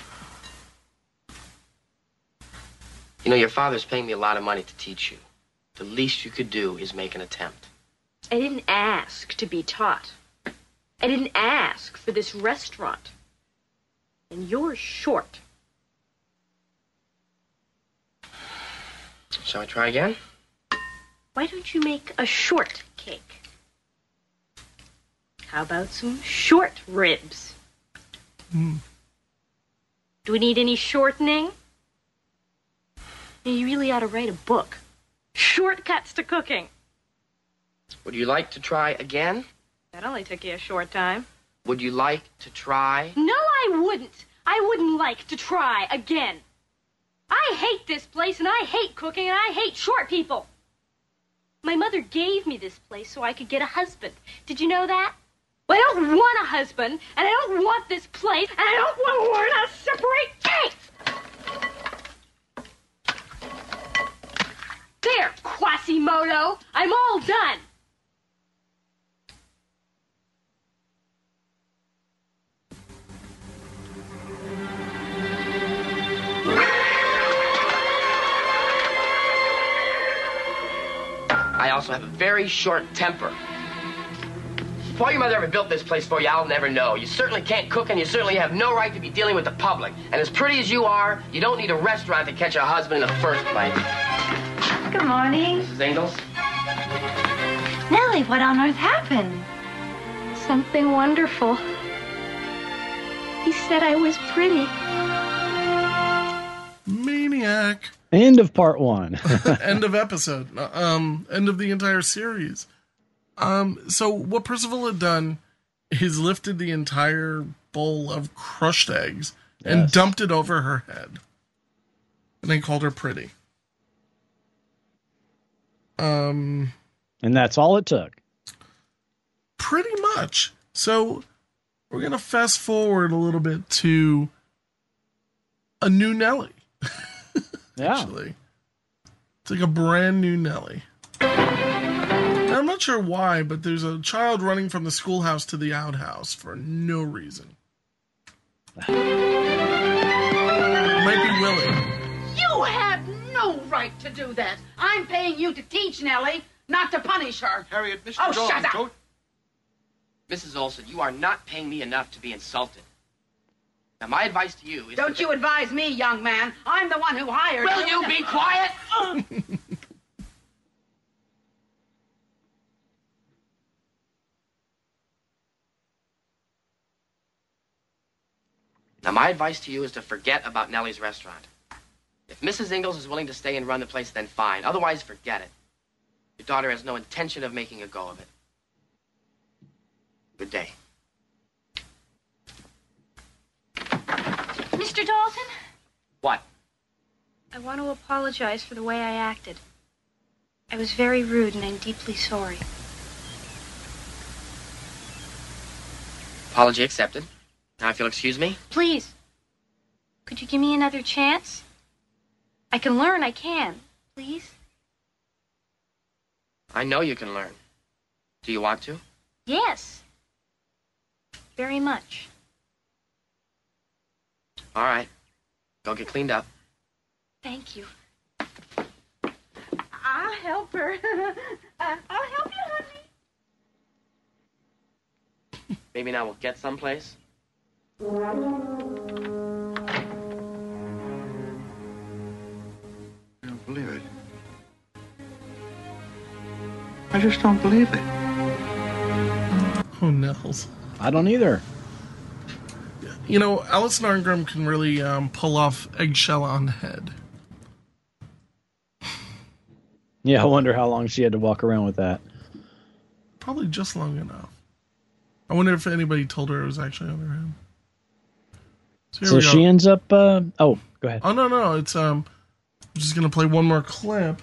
You know, your father's paying me a lot of money to teach you. The least you could do is make an attempt. I didn't ask to be taught. I didn't ask for this restaurant. And you're short. Shall I try again? Why don't you make a short cake? How about some short ribs? Mm. Do we need any shortening? You really ought to write a book. Shortcuts to cooking. Would you like to try again? That only took you a short time. Would you like to try? No, I wouldn't. I wouldn't like to try again. I hate this place, and I hate cooking, and I hate short people. My mother gave me this place so I could get a husband. Did you know that? Well, I don't want a husband, and I don't want this place, and I don't want to learn how to separate cakes. There, Quasimodo. I'm all done. I also have a very short temper. Why your mother ever built this place for you, I'll never know. You certainly can't cook, and you certainly have no right to be dealing with the public. And as pretty as you are, you don't need a restaurant to catch a husband in the first place. Good morning. Missus Ingalls? Nellie, what on earth happened? Something wonderful. He said I was pretty. Maniac. End of part one. End of episode. Um, end of the entire series. Um, so what Percival had done is lifted the entire bowl of crushed eggs and Yes. dumped it over her head. And then called her pretty. Um, And that's all it took. pretty much. So we're going to fast forward a little bit to a new Nellie. Yeah. Actually. It's like a brand new Nellie. Now, I'm not sure why, but there's a child running from the schoolhouse to the outhouse for no reason. It might be Willie. You have no right to do that. I'm paying you to teach Nellie, not to punish her. Harriet, Mister Oh, Dalton shut up. told- Missus Olson, you are not paying me enough to be insulted. Now, my advice to you is... Don't to... you advise me, young man. I'm the one who hired Will you be quiet? Now, my advice to you is to forget about Nellie's restaurant. If Missus Ingalls is willing to stay and run the place, then fine. Otherwise, forget it. Your daughter has no intention of making a go of it. Good day. Mister Dalton, What? I want to apologize for the way I acted. I was very rude and I'm deeply sorry. Apology accepted. Now if you'll excuse me. Please. Could you give me another chance? I can learn, I can. Please? I know you can learn. Do you want to? Yes. Very much. All right. Go get cleaned up. Thank you. I'll help her. uh, I'll help you, honey. Maybe now we'll get someplace. I don't believe it. I just don't believe it. Oh, Nels. I don't either. You know, Alison Arngrim can really um, pull off eggshell on head. Yeah, I wonder how long she had to walk around with that. Probably just long enough. I wonder if anybody told her it was actually on her head. So, So she ends up. Uh, oh, go ahead. Oh no, no, it's um. I'm just gonna play one more clip.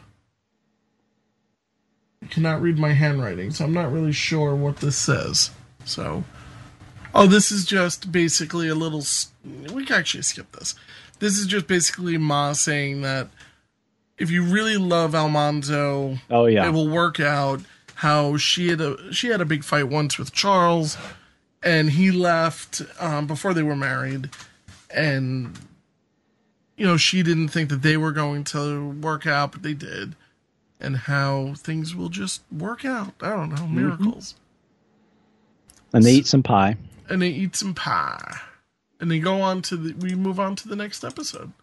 I cannot read my handwriting, so I'm not really sure what this says. So, oh, this is just basically a little. We can actually skip this. This is just basically Ma saying that if you really love Almanzo, oh yeah, it will work out. How she had a she had a big fight once with Charles, and he left um, before they were married, and you know she didn't think that they were going to work out, but they did, and how things will just work out. I don't know, miracles. Mm-hmm. And they eat some pie. And they eat some pie, and they go on to the. We move on to the next episode.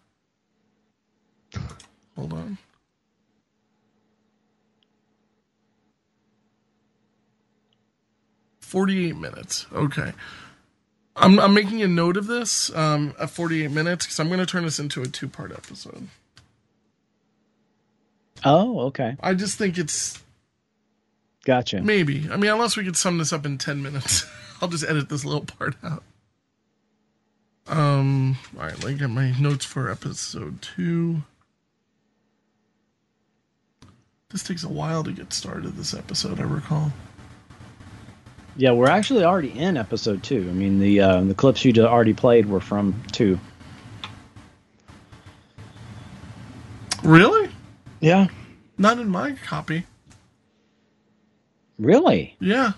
Hold on. forty-eight minutes. Okay. I'm I'm making a note of this um, at forty-eight minutes because I'm going to turn this into a two-part episode. Oh, okay. I just think it's... Gotcha. Maybe. I mean, unless we could sum this up in ten minutes. I'll just edit this little part out. Um. All right, let me get my notes for episode two. This takes a while to get started, this episode, I recall. Yeah, we're actually already in episode two. I mean, the uh, the clips you already played were from two. Really? Yeah. Not in my copy. Really? Yeah.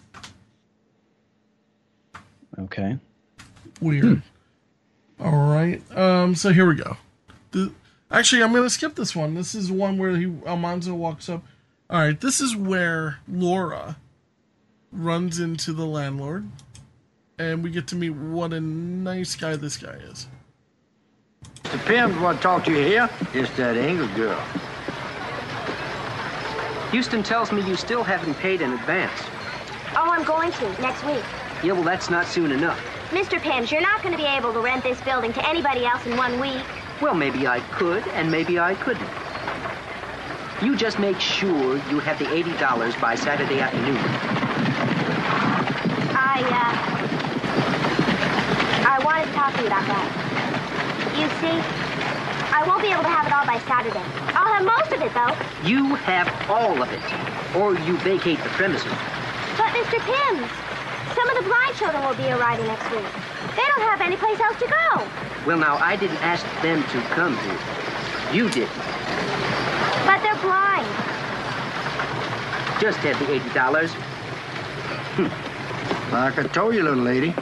Okay. Weird. Hmm. All right. Um. So here we go. The, actually, I'm going to skip this one. This is one where he Almanzo walks up. All right. This is where Laura runs into the landlord, and we get to meet what a nice guy this guy is. Mister Pims want to talk to you here. It's that Engel girl. Houston tells me you still haven't paid in advance. Oh, I'm going to, next week. Yeah, well, that's not soon enough. Mister Pims, you're not going to be able to rent this building to anybody else in one week. Well, maybe I could, and maybe I couldn't. You just make sure you have the eighty dollars by Saturday afternoon. I, uh... I wanted to talk to you about that. You see, I won't be able to have it all by Saturday. I'll have most of it, though. You have all of it, or you vacate the premises. But, Mister Pims, some of the blind children will be arriving next week. They don't have any place else to go. Well, now, I didn't ask them to come here. You did. But they're blind. Just have the eighty dollars. Like I told you, little lady.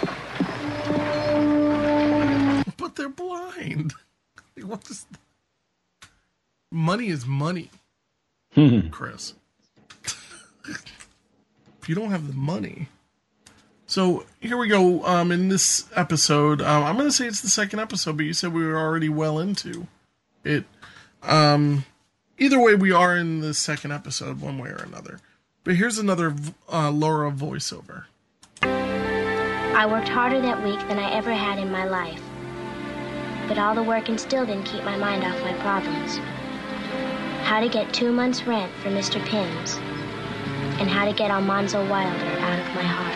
But they're blind. What is that? Money is money, Chris. If you don't have the money. So here we go. Um, in this episode, um, I'm going to say it's the second episode, but you said we were already well into it. Um, either way, we are in the second episode, one way or another. But here's another uh, Laura voiceover. I worked harder that week than I ever had in my life. But all the working still didn't keep my mind off my problems. How to get two months' rent for Mister Pims. And how to get Almanzo Wilder out of my heart.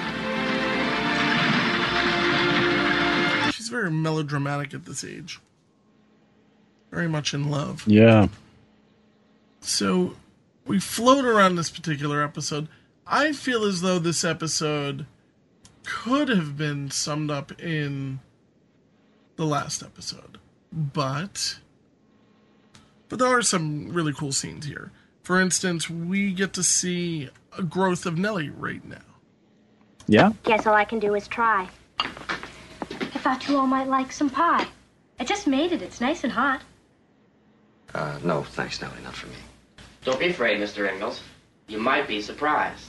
She's very melodramatic at this age. very much in love. Yeah. So we float around this particular episode. I feel as though this episode could have been summed up in the last episode, but but there are some really cool scenes here. For instance, we get to see a growth of Nellie right now. Yeah. Guess all I can do is try. I thought you all might like some pie. I just made it. It's nice and hot. Uh, no, thanks, Nellie, not for me. Don't be afraid, Mister Ingalls. You might be surprised.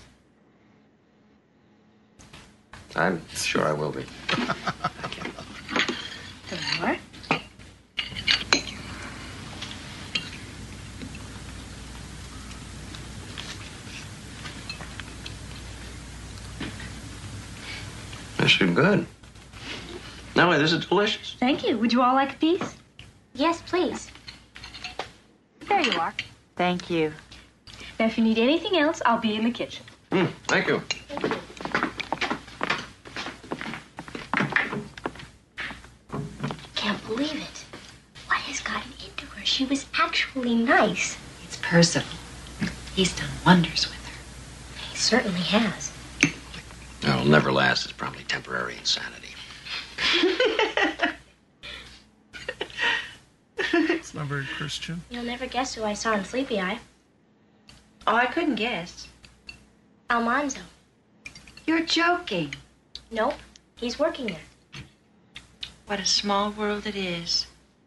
I'm sure I will be. There you are. This is good. Nellie, this is delicious. Thank you. Would you all like a piece? Yes, please. There you are. Thank you. Now, if you need anything else, I'll be in the kitchen. Mm, thank you. Can't believe it. What has gotten into her? She was actually nice. It's Percival. He's done wonders with her. He certainly has. It'll never last. It's probably temporary insanity. It's not very Christian. You'll never guess who I saw in Sleepy Eye. Oh, I couldn't guess. Almanzo. You're joking. Nope. He's working there. What a small world it is.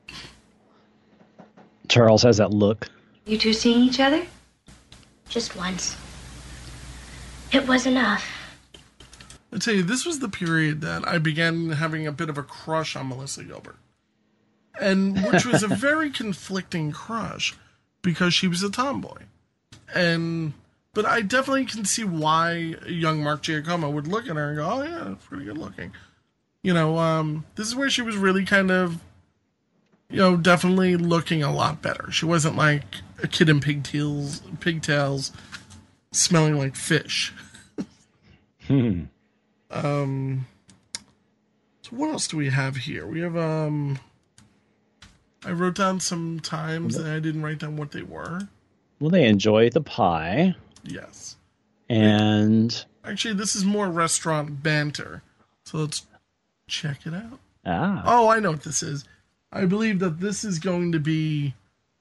Charles has that look. You two seeing each other? Just once. It was enough. I tell you, this was the period that I began having a bit of a crush on Melissa Gilbert. And which was a very conflicting crush because she was a tomboy. And but I definitely can see why young Mark Giacomo would look at her and go, oh yeah, that's pretty good looking. You know, um, this is where she was really kind of, you know, definitely looking a lot better. She wasn't like a kid in pigtails, pigtails smelling like fish. Hmm. Um, so what else do we have here? We have, um, I wrote down some times and I didn't write down what they were. Well, they enjoy the pie. Yes. And actually, this is more restaurant banter. So let's check it out. Ah. Oh, I know what this is. I believe that this is going to be,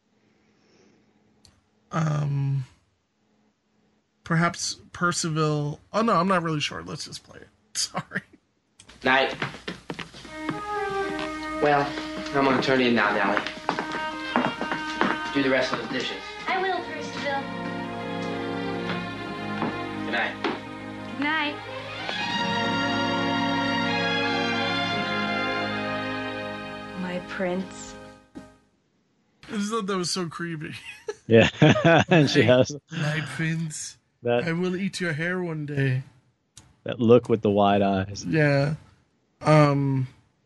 um, perhaps Percival. Oh no, I'm not really sure. Let's just play it. Sorry. Night. Well, I'm gonna turn in now, Nellie. Do the rest of the dishes. I will, Percival. Good night. Good night. My prince. I just thought that was so creepy. Yeah, and she has Night, Prince. that I will eat your hair one day. that look with the wide eyes. Yeah. Um.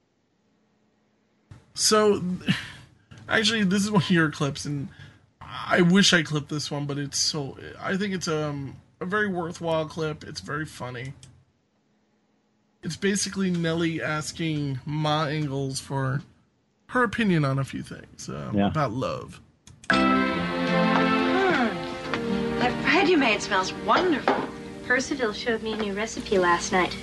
So, actually, this is one of your clips, and I wish I clipped this one, but it's so. I think it's um, a very worthwhile clip. It's very funny. It's basically Nellie asking Ma Ingalls for her opinion on a few things um, Yeah. about love. That bread you made smells wonderful. Percival showed me a new recipe last night.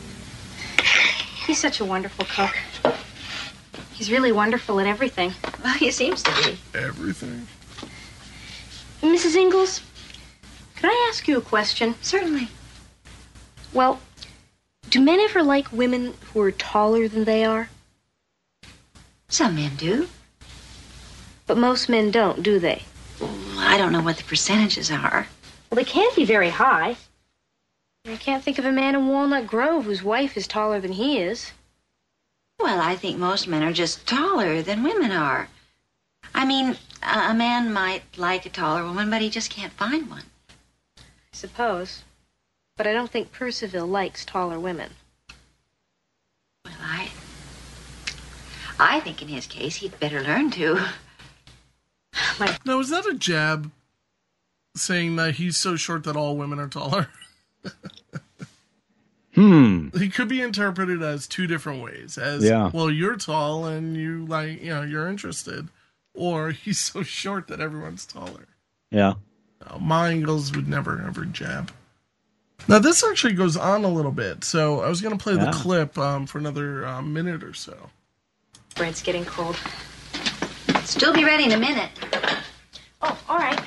He's such a wonderful cook. He's really wonderful at everything. Well, he seems to be. Everything. Missus Ingalls, can I ask you a question? Certainly. Well, do men ever like women who are taller than they are? Some men do. But most men don't, do they? I don't know what the percentages are. Well, they can't be very high. I can't think of a man in Walnut Grove whose wife is taller than he is. Well, I think most men are just taller than women are. I mean, a, a man might like a taller woman, but he just can't find one. I suppose. But I don't think Percival likes taller women. Well, I... I think in his case, he'd better learn to. My... Now, is that a jab saying that he's so short that all women are taller? Hmm. He could be interpreted as two different ways. As, Yeah. well, you're tall and you like, you know, you're interested. or he's so short that everyone's taller. Yeah. No, Ma Ingalls would never, ever jab. Now, this actually goes on a little bit, so I was going to play Yeah. the clip um, for another uh, minute or so. Bread's getting cold. Still be ready in a minute. Oh, all right.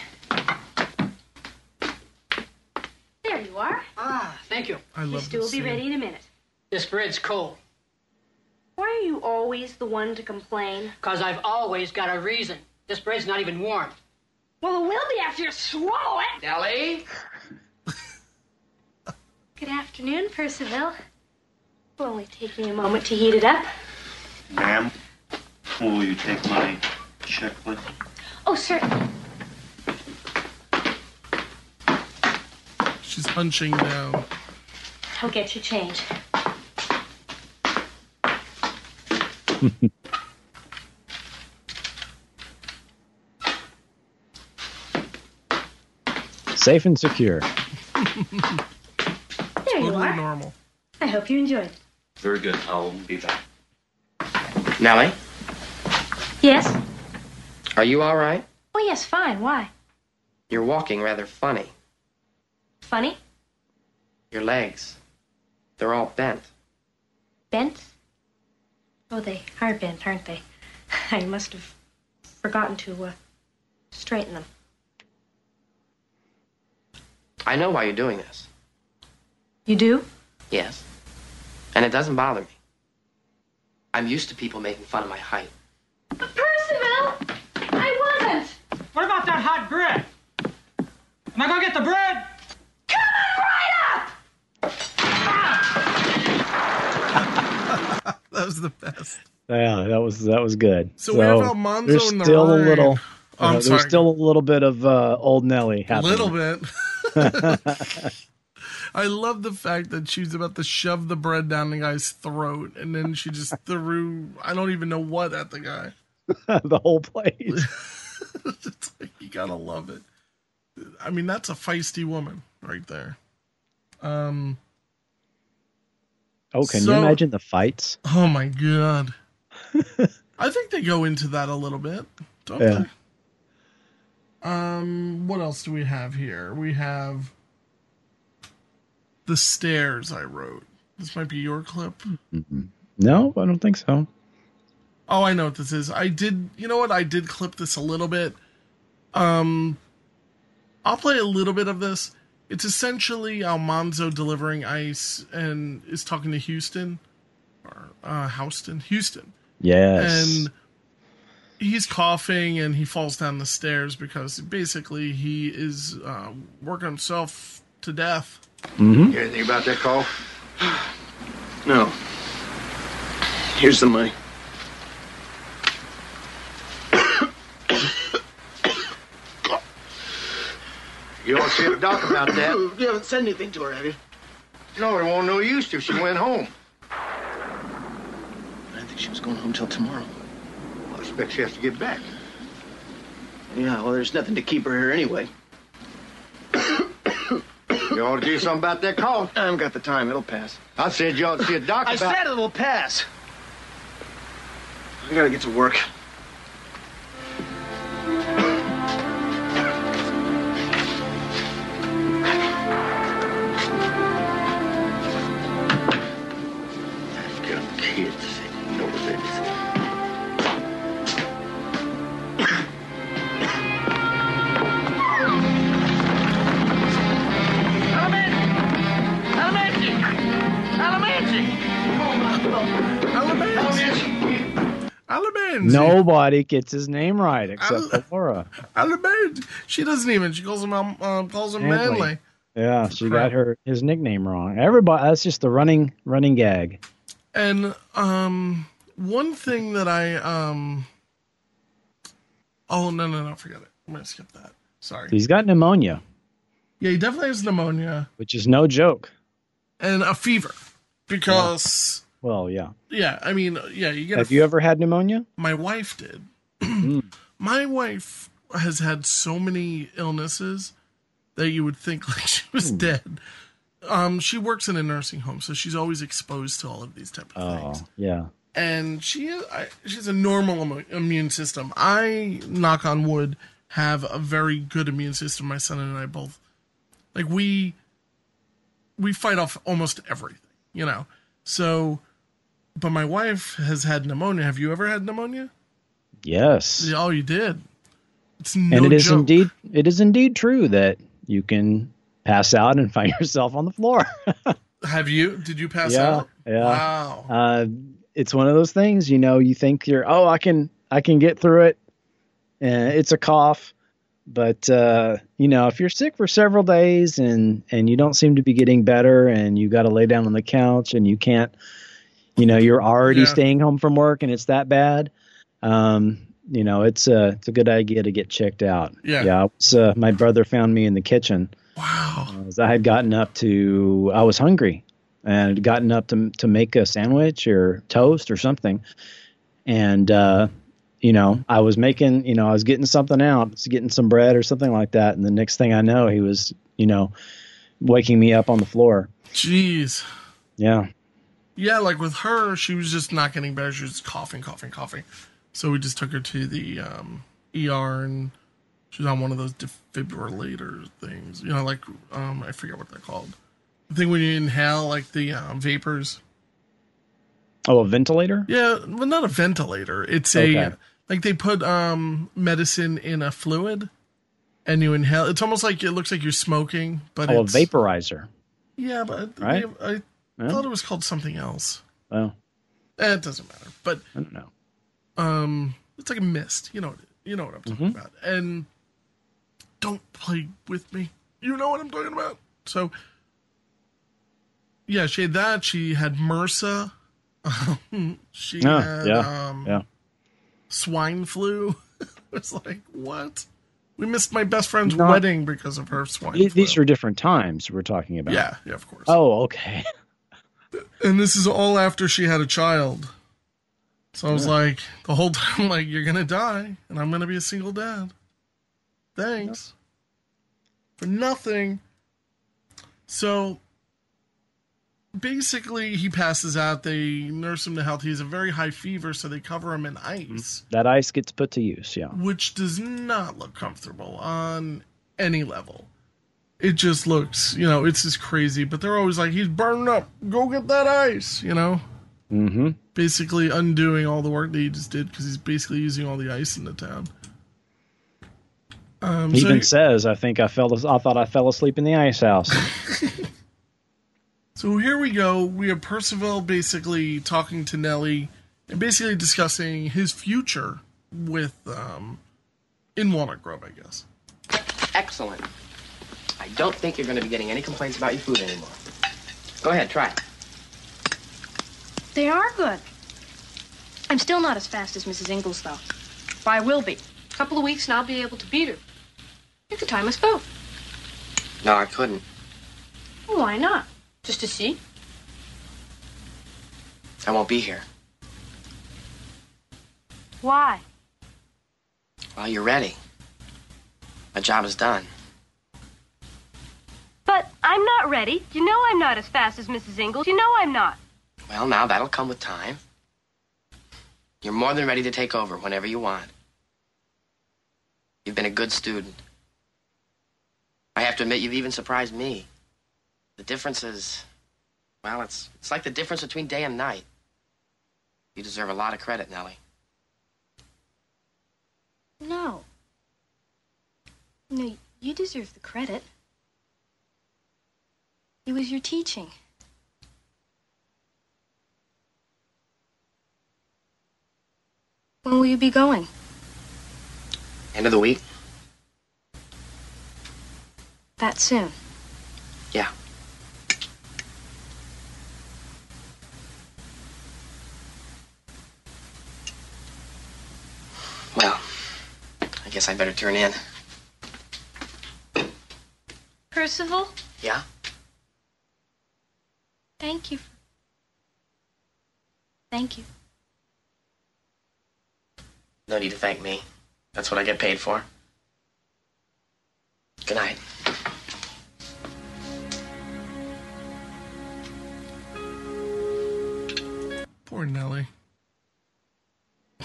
There you are. Ah, thank you. I Your love stew this will be scene. ready in a minute. This bread's cold. Why are you always the one to complain? Because I've always got a reason. This bread's not even warm. Well, it will be after you swallow it. Nellie? Good afternoon, Percival. It'll only take me a moment to heat it up. Ma'am, will you take my check, please? Oh, certainly. She's hunching down. I'll get you change. Safe and secure. There you Totally are. normal. I hope you enjoyed. Very good. I'll be back. Nellie, Yes? are you all right? Oh, yes, fine. Why? You're walking rather funny. Funny? Your legs, they're all bent. Bent? Oh, they are bent, aren't they? I must have forgotten to uh, straighten them. I know why you're doing this. You do? Yes. And it doesn't bother me. I'm used to people making fun of my height. Percival! I wasn't! What about that hot bread? Am I gonna get the bread? That was the best. Yeah, that was that was good. So we have Almanzo there's in the still a ride. little. Oh, I'm uh, sorry. there's still a little bit of uh, old Nelly A happening. little bit. I love the fact that she's about to shove the bread down the guy's throat, and then she just threw, I don't even know what, at the guy. The whole plate. It's like, you gotta love it. I mean, that's a feisty woman right there. Um. Oh, can So- you imagine the fights? Oh my god. I think they go into that a little bit, don't Yeah. they? Um, what else do we have here? We have the stairs I wrote. This might be your clip. No, I don't think so. Oh, I know what this is. I did, you know what? I did clip this a little bit. Um, I'll play a little bit of this. It's essentially Almanzo delivering ice and is talking to Houston. Or, uh, Houston? Houston. Yes. And he's coughing and he falls down the stairs because basically he is uh, working himself to death. Mm-hmm. Hear anything about that call? No. Here's the money. You don't see a doc about that. You haven't said anything to her, have you? No, it won't no use to. She went home. I didn't think she was going home till tomorrow. I expect she has to get back. Yeah, well, there's nothing to keep her here anyway. You ought to do something about that call. I haven't got the time. It'll pass. I said you ought to see a doc I about... said it'll pass. I gotta get to work. I've got kids that know this. Alamanzi. Nobody gets his name right except Al- for Laura. Alamanzi. She doesn't even. She calls him um, um, calls him Manly. Manly. Yeah, she Crap. got her his nickname wrong. Everybody, that's just the running running gag. And um, one thing that I um. Oh no no no! Forget it. I'm gonna skip that. Sorry. He's got pneumonia, Yeah, he definitely has pneumonia which is no joke. and a fever because Well, yeah. yeah, I mean yeah, you get. Have a you ever had pneumonia? My wife did. My wife has had so many illnesses that you would think like she was dead. Um, she works in a nursing home, so she's always exposed to all of these type of Oh, things. yeah. and she I, she has a normal Im- immune system. I, knock on wood, have a very good immune system. My son and I both, like we we fight off almost everything, you know. So, but my wife has had pneumonia. Have you ever had pneumonia? Yes. Oh, you did. It's no and it is joke. indeed it is indeed true that you can pass out and find yourself on the floor. Have you? Did you pass yeah, out? Yeah. Wow. Uh, it's one of those things, you know, you think you're, oh, I can, I can get through it. And it's a cough, but, uh, you know, if you're sick for several days and, and you don't seem to be getting better and you got to lay down on the couch and you can't, you know, you're already Yeah. staying home from work and it's that bad. Um, you know, it's a, it's a good idea to get checked out. Yeah. Yeah. It's, uh, my brother found me in the kitchen. Wow. As I had gotten up to, I was hungry and had gotten up to to make a sandwich or toast or something. And, uh, you know, I was making, you know, I was getting something out, was getting some bread or something like that. And the next thing I know, he was, you know, waking me up on the floor. Jeez. Yeah. Yeah, like with her, she was just not getting better. She was just coughing, coughing, coughing. So we just took her to the um, E R, and she was on one of those defibrillator things. You know, like, um, I forget what they're called. The thing when you inhale, like the um, vapors. Oh, a ventilator? Yeah, well, not a ventilator. It's Okay. a, like they put um, medicine in a fluid, and you inhale. It's almost like, it looks like you're smoking, but Oh, it's... a vaporizer. Yeah, but Right? they, I Yeah. thought it was called something else. Well, Eh, it doesn't matter. But I don't know. Um, it's like a mist. You know what? You know what I'm talking Mhm. about. And don't play with me. You know what I'm talking about. So, yeah, she had that. She had MRSA. she Oh, had yeah, um, yeah. swine flu. It was like, what? We missed my best friend's Not- wedding because of her swine Th- flu. These are different times we're talking about. Yeah, yeah, of course. Oh, okay. And this is all after she had a child. So I was Yeah. like, the whole time, like, you're going to die, and I'm going to be a single dad. Thanks. For nothing. So, basically, he passes out. They nurse him to health. He has a very high fever, so they cover him in ice, That ice gets put to use, yeah. which does not look comfortable on any level. It just looks, you know, it's just crazy. But they're always like, he's burning up. Go get that ice, you know? Mm-hmm. Basically undoing all the work that he just did because he's basically using all the ice in the town. Um, He so even he- says, I think I fell, I thought I fell asleep in the ice house. So here we go. We have Percival basically talking to Nellie and basically discussing his future with um, in Walnut Grove, I guess. Excellent. I don't think you're going to be getting any complaints about your food anymore. Go ahead, try it. They are good. I'm still not as fast as Missus Ingalls, though. But I will be. A couple of weeks and I'll be able to beat her. You could time us both. No, I couldn't. Well, why not? Just to see? I won't be here. Why? Well, you're ready. My job is done. But I'm not ready. You know I'm not as fast as Missus Ingalls. You know I'm not. Well, now that'll come with time. You're more than ready to take over whenever you want. You've been a good student. I have to admit, you've even surprised me. The difference is, well, it's it's like the difference between day and night. You deserve a lot of credit, Nellie. No. No, you deserve the credit. It was your teaching. When will you be going? End of the week? That soon. Yeah. Well, I guess I better turn in. Percival, Yeah? thank you. Thank you. No need to thank me. That's what I get paid for. Good night. Poor Nellie.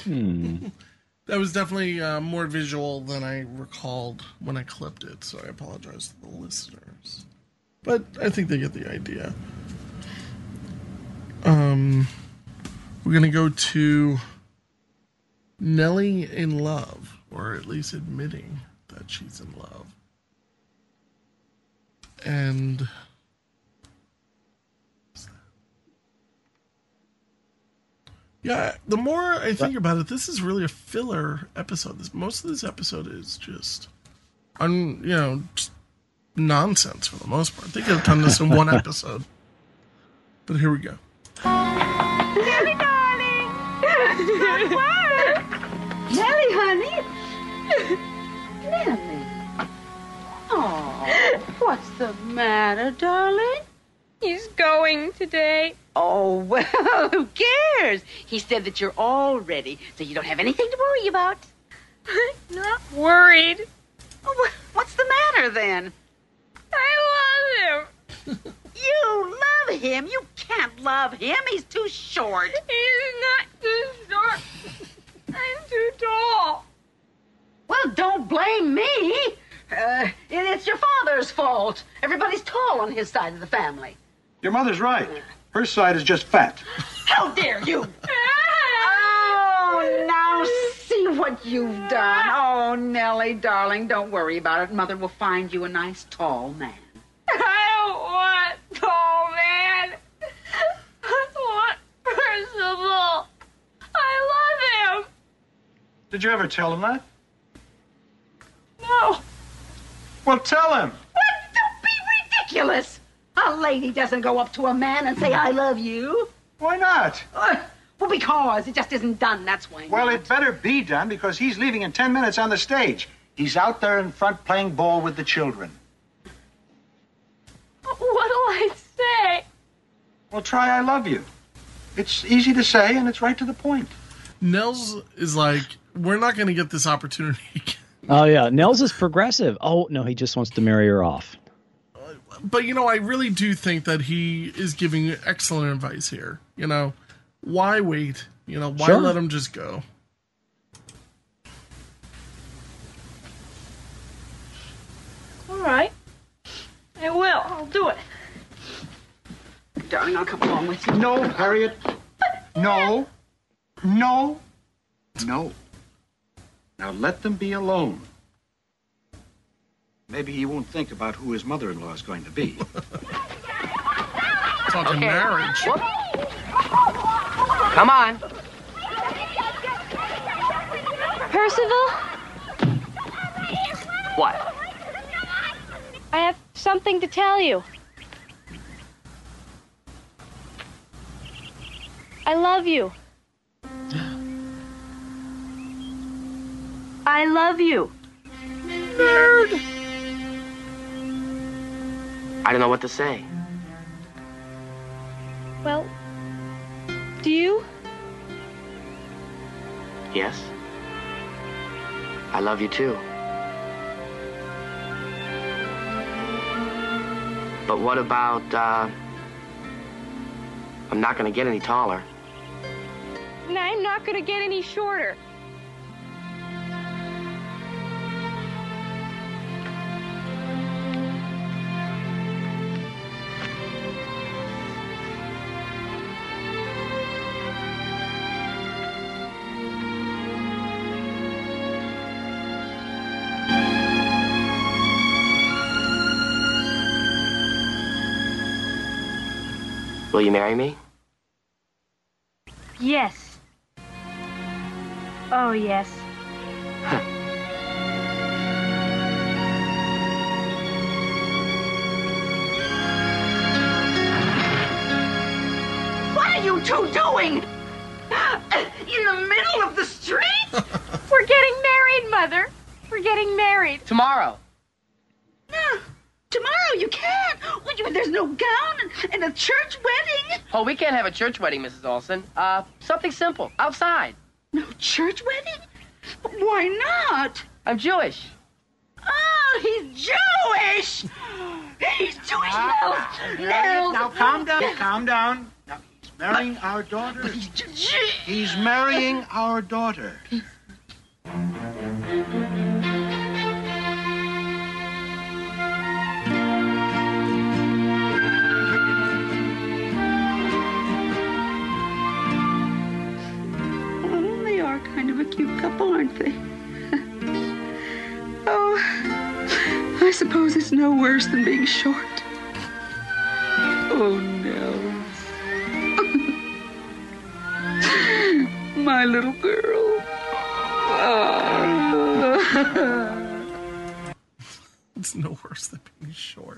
Hmm. That was definitely uh, more visual than I recalled when I clipped it, so I apologize to the listeners. But I think they get the idea. Um, we're going to go to Nellie in love, or at least admitting that she's in love. And yeah, the more I think about it, this is really a filler episode. This most of this episode is just, un, you know, just nonsense for the most part. They could have done this in one episode. But here we go. Nellie, darling. Good work. Nellie, honey. Nellie. Oh, what's the matter, darling? He's going today. Oh, well, who cares? He said that you're all ready, so you don't have anything to worry about. I'm not worried. Oh, what's the matter, then? I love him. You love him? You can't love him. He's too short. He's not too short. I'm too tall. Well, don't blame me. Uh, it's your father's fault. Everybody's tall on his side of the family. Your mother's right. Her side is just fat. How dare you? Oh, now see what you've done. Oh, Nellie, darling, don't worry about it. Mother will find you a nice tall man. I don't want tall man. I want Percival. I love him. Did you ever tell him that? No. Well, tell him. What? Don't be ridiculous. A lady doesn't go up to a man and say, I love you. Why not? Uh, well, because it just isn't done, that's why. Well, not. it better be done because he's leaving in ten minutes on the stage. He's out there in front playing ball with the children. What'll I say? Well, try I love you. It's easy to say and it's right to the point. Nels is like, we're not going to get this opportunity again. Oh, yeah. Nels is progressive. Oh, no, he just wants to marry her off. But, you know, I really do think that he is giving excellent advice here. You know, why wait? You know, why Sure. let him just go? All right. I will. I'll do it. Darling, I'll come along with you. No, Harriet. No. No. No. Now let them be alone. Maybe he won't think about who his mother-in-law is going to be. Talking Okay. marriage. Whoop. Come on. Percival, What? I have something to tell you. I love you. I love you. Nerd. I don't know what to say. Well, do you? Yes. I love you too. But what about, uh... I'm not gonna get any taller. And I'm not gonna get any shorter. Will you marry me? Yes. Oh, yes. What are you two doing? In the middle of the street? We're getting married, Mother. We're getting married. Tomorrow. No. Tomorrow you can't. What, you mean there's no gown and, and a church wedding? Oh, we can't have a church wedding, Missus Olson. Uh, something simple, outside. No church wedding? Why not? I'm Jewish. Oh, he's Jewish. He's Jewish, Nels. Nels. Now, calm down, calm down. Now, he's Marrying our daughter? He's marrying our daughter. Oh, they are kind of a cute couple, aren't they? Oh, I suppose it's no worse than being short. Oh, no. My little girl. Oh. It's no worse than being short.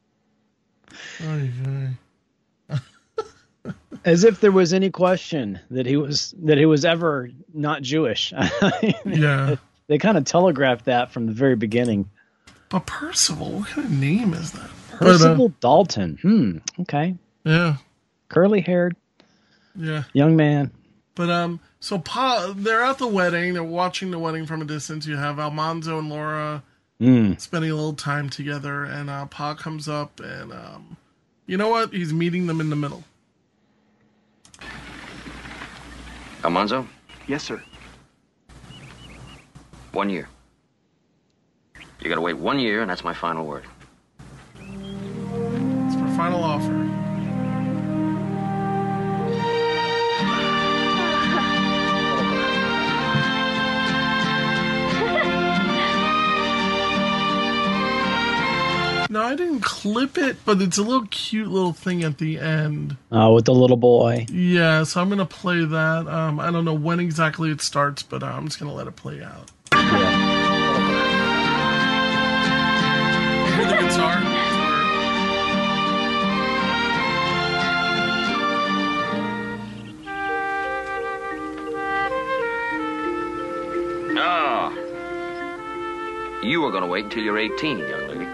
Oy vey. As if there was any question that he was that he was ever not Jewish. Yeah. They kind of telegraphed that from the very beginning. But Percival, what kind of name is that? Percival But, uh, Dalton. Hmm. Okay. Yeah. Curly haired. Yeah. Young man. But um, so Pa, they're at the wedding. They're watching the wedding from a distance. You have Almanzo and Laura Mm. spending a little time together, and uh, Pa comes up, and um, you know what? He's meeting them in the middle. Almanzo? Yes, sir. One year. You gotta wait one year, and that's my final word. It's for final offer. No, I didn't clip it, but it's a little cute little thing at the end. Uh, with the little boy. Yeah, so I'm going to play that. Um, I don't know when exactly it starts, but uh, I'm just going to let it play out. You hear the guitar? Ah. You are gonna wait until you're eighteen, young lady.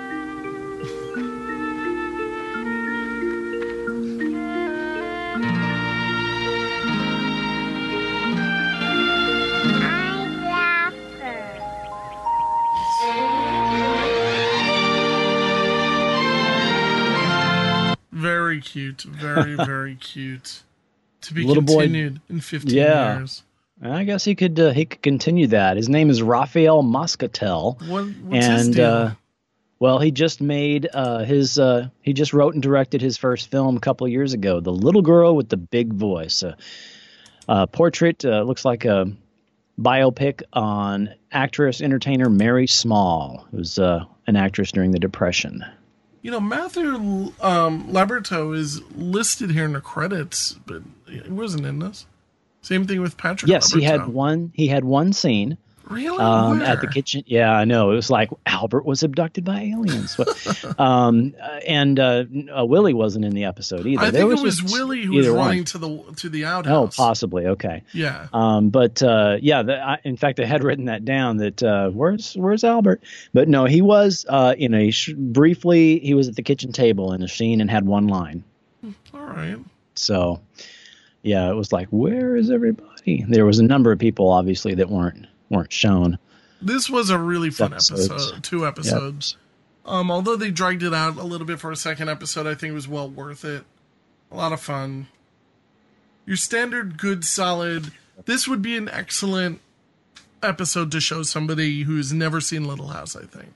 Very cute. Very, very cute. To be Little boy- continued in fifteen Yeah. years. I guess he could uh, he could continue that. His name is Raphael Moscatel. What, what's and his deal? Uh, well, he just made uh, his uh, he just wrote and directed his first film a couple of years ago, The Little Girl with the Big Voice. A, a portrait uh, looks like a biopic on actress entertainer Mary Small, who was uh, an actress during the Depression. You know, Matthew um, Laberto is listed here in the credits, but he wasn't in this. Same thing with Patrick Yes, he had Laberto. one. He had one scene. Really? Um, at the Where? kitchen. Yeah, I know. It was like Albert was abducted by aliens. But, um, uh, and uh, uh, Willie wasn't in the episode either. I There think it was just Willie who was either one. running to the to the Oh, outhouse. possibly. Okay. Yeah. Um, but uh, yeah, the, I, in fact, I had written that down. That uh, where's where's Albert? But no, he was uh, in a sh- briefly. He was at the kitchen table in a scene and had one line. All right. So yeah, it was like, where is everybody? There was a number of people, obviously, that weren't weren't shown. This was a really fun Episodes. episode. Two episodes. Um, although they dragged it out a little bit for a second episode, I think it was well worth it. A lot of fun. Your standard, good, solid. This would be an excellent episode to show somebody who's never seen Little House, I think.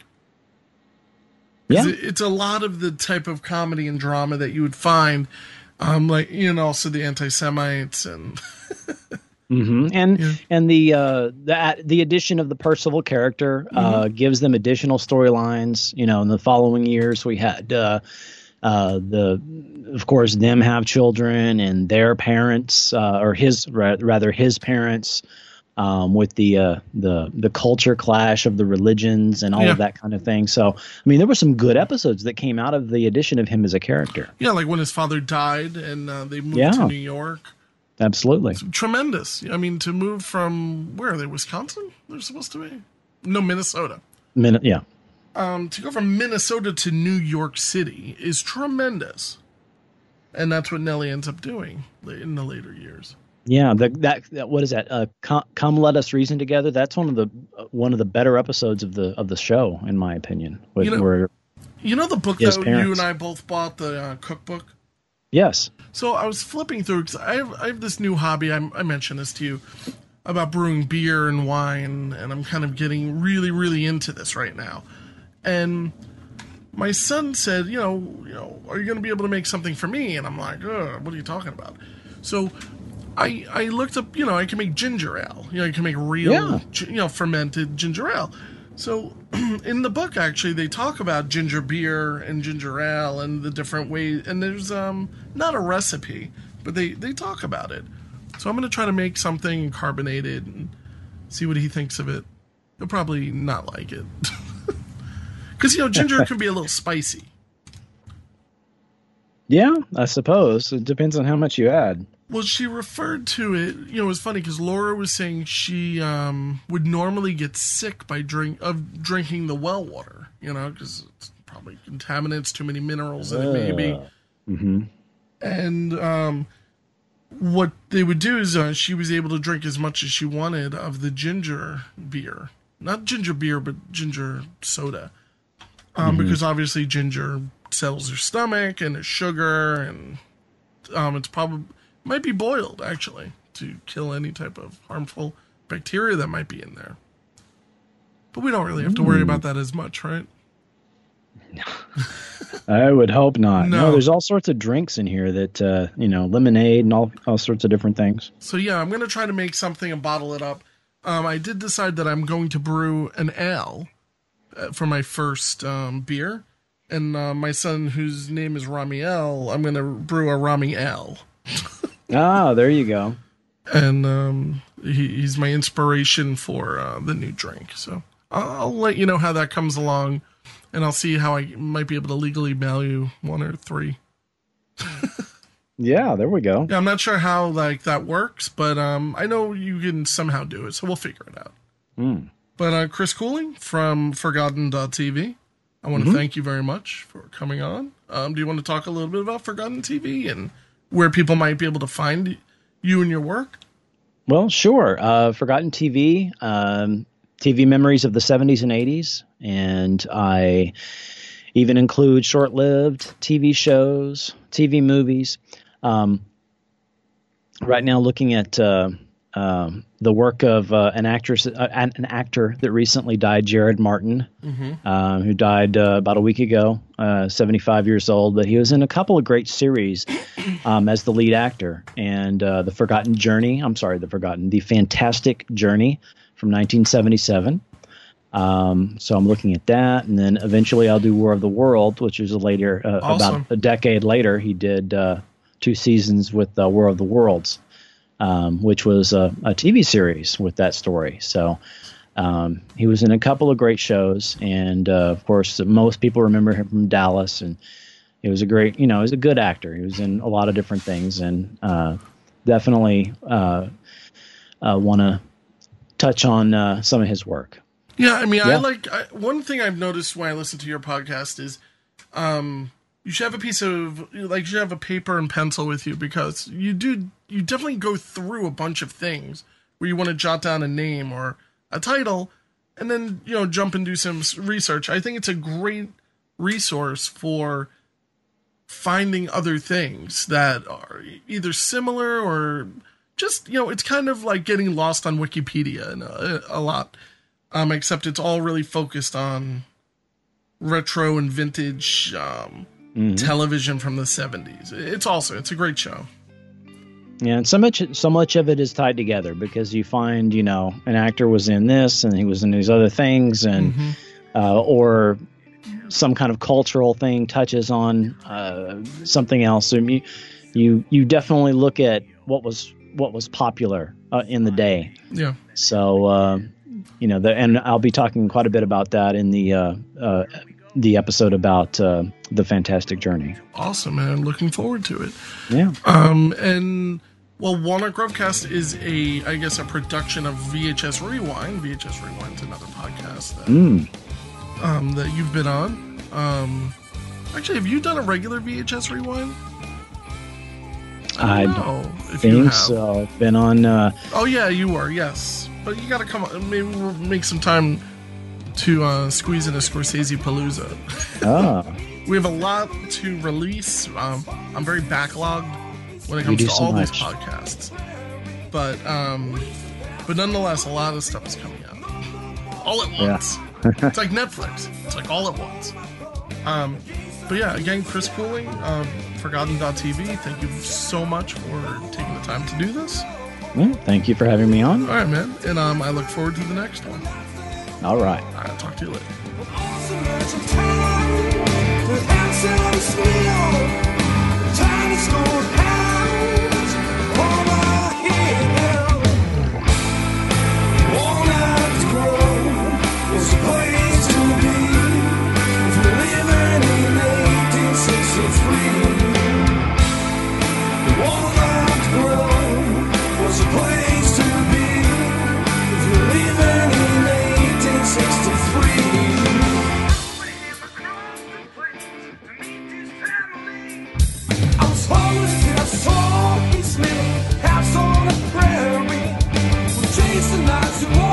'Cause Yeah. it- It's a lot of the type of comedy and drama that you would find, um, like, you know, also the anti-Semites and... hmm And and the uh, the the addition of the Percival character uh, Mhm. gives them additional storylines. You know, in the following years, we had uh, uh, the, of course, them have children and their parents, uh, or his ra- rather his parents, um, with the uh, the the culture clash of the religions and all Yeah. of that kind of thing. So, I mean, there were some good episodes that came out of the addition of him as a character. Yeah, like when his father died and uh, they moved Yeah. to New York. Absolutely. Tremendous. I mean, to move from, where are they, Wisconsin? They're supposed to be? No, Minnesota. Minute, yeah. Um, to go from Minnesota to New York City is tremendous. And that's what Nellie ends up doing in the later years. Yeah, the, that, that what is that? Uh, come, come, let us reason together. That's one of the uh, one of the better episodes of the of the show, in my opinion. With, You know- where You know the book His that parents. you and I both bought, the uh, cookbook? Yes. So I was flipping through because I have, I have this new hobby. I, I mentioned this to you about brewing beer and wine, and I'm kind of getting really, really into this right now. And my son said, you know, you know, are you going to be able to make something for me? And I'm like, ugh, what are you talking about? So I I looked up, you know, I can make ginger ale. You know, I can make real, Yeah. you know, fermented ginger ale. So in the book, actually, they talk about ginger beer and ginger ale and the different ways. And there's um not a recipe, but they, they talk about it. So I'm going to try to make something carbonated and see what he thinks of it. He'll probably not like it. Because, you know, ginger can be a little spicy. Yeah, I suppose. It depends on how much you add. Well, she referred to it, you know, it was funny because Laura was saying she um, would normally get sick by drink of drinking the well water, you know, because it's probably contaminants, too many minerals in it, maybe. Mm-hmm. And um, what they would do is uh, she was able to drink as much as she wanted of the ginger beer. Not ginger beer, but ginger soda. Um, Mhm. Because obviously ginger settles your stomach and there's sugar and um, it's probably might be boiled actually to kill any type of harmful bacteria that might be in there. But we don't really have to worry Mm. about that as much, right? I would hope not. No. No. There's all sorts of drinks in here that, uh, you know, lemonade and all, all sorts of different things. So yeah, I'm going to try to make something and bottle it up. Um, I did decide that I'm going to brew an ale uh, for my first um, beer. And uh, my son, whose name is Ramiel, I'm going to brew a Rami Ale. Ah, there you go. And um, he, he's my inspiration for uh, the new drink. So I'll, I'll let you know how that comes along. And I'll see how I might be able to legally mail you one or three. Yeah, there we go. Yeah, I'm not sure how like that works, but um, I know you can somehow do it, so we'll figure it out. Mm. But uh, Chris Cooling from Forgotten dot T V, I want to Mhm. thank you very much for coming on. Um, do you want to talk a little bit about Forgotten T V and where people might be able to find you and your work? Well, sure. Uh, Forgotten T V, um, T V memories of the seventies and eighties. And I even include short-lived T V shows, T V movies. Um, right now looking at uh, um, the work of uh, an actress, uh, an, an actor that recently died, Jared Martin, Mhm. um, who died uh, about a week ago, uh, seventy-five years old. But he was in a couple of great series um, as the lead actor. And uh, The Forgotten Journey, I'm sorry, The Forgotten, The Fantastic Journey from nineteen seventy-seven. Um, so I'm looking at that. And then eventually I'll do War of the World, which is a later, uh, Awesome. about a decade later, he did uh, two seasons with uh, War of the Worlds. Um, which was a, a T V series with that story. So um, he was in a couple of great shows, and uh, of course, most people remember him from Dallas. And he was a great, you know, he was a good actor. He was in a lot of different things, and uh, definitely uh, uh, want to touch on uh, some of his work. Yeah, I mean, I Yeah. like I, one thing I've noticed when I listen to your podcast is, um, you should have a piece of like you should have a paper and pencil with you because you do you definitely go through a bunch of things where you want to jot down a name or a title, and then you know jump and do some s- research. I think it's a great resource for finding other things that are either similar or just you know it's kind of like getting lost on Wikipedia and a, a lot. Um, except it's all really focused on retro and vintage um, Mhm. television from the seventies. It's also it's a great show. Yeah, and so much so much of it is tied together because you find, you know, an actor was in this and he was in these other things, and Mhm. uh, or some kind of cultural thing touches on uh, something else. So you, you you definitely look at what was what was popular uh, in the day. Yeah. So uh, you know, the, and I'll be talking quite a bit about that in the uh, uh, the episode about uh, the Fantastic Journey. Awesome, man. Looking forward to it. Yeah. Um, and well, Walnut Grovecast is a, I guess, a production of V H S Rewind. V H S Rewind's another podcast that, Mm. um, that you've been on. Um, actually, have you done a regular V H S Rewind? I don't don't know if you think have. so. I've been on. Uh, Oh yeah, you were. Yes, but you got to come on. Maybe we'll make some time to uh, squeeze in a Scorsese Palooza. oh, we have a lot to release. Um, I'm very backlogged when it comes to so all much. these podcasts. But um, but nonetheless, a lot of stuff is coming out all at once. Yeah. It's like Netflix. It's like all at once. Um, but yeah, again, Chris Pooling, um, Forgotten dot T V. Thank you so much for taking the time to do this. Yeah, thank you for having me on. All right, man. And um, I look forward to the next one. All right. All right, I'll talk to you later. House on a prairie, we're chasing nights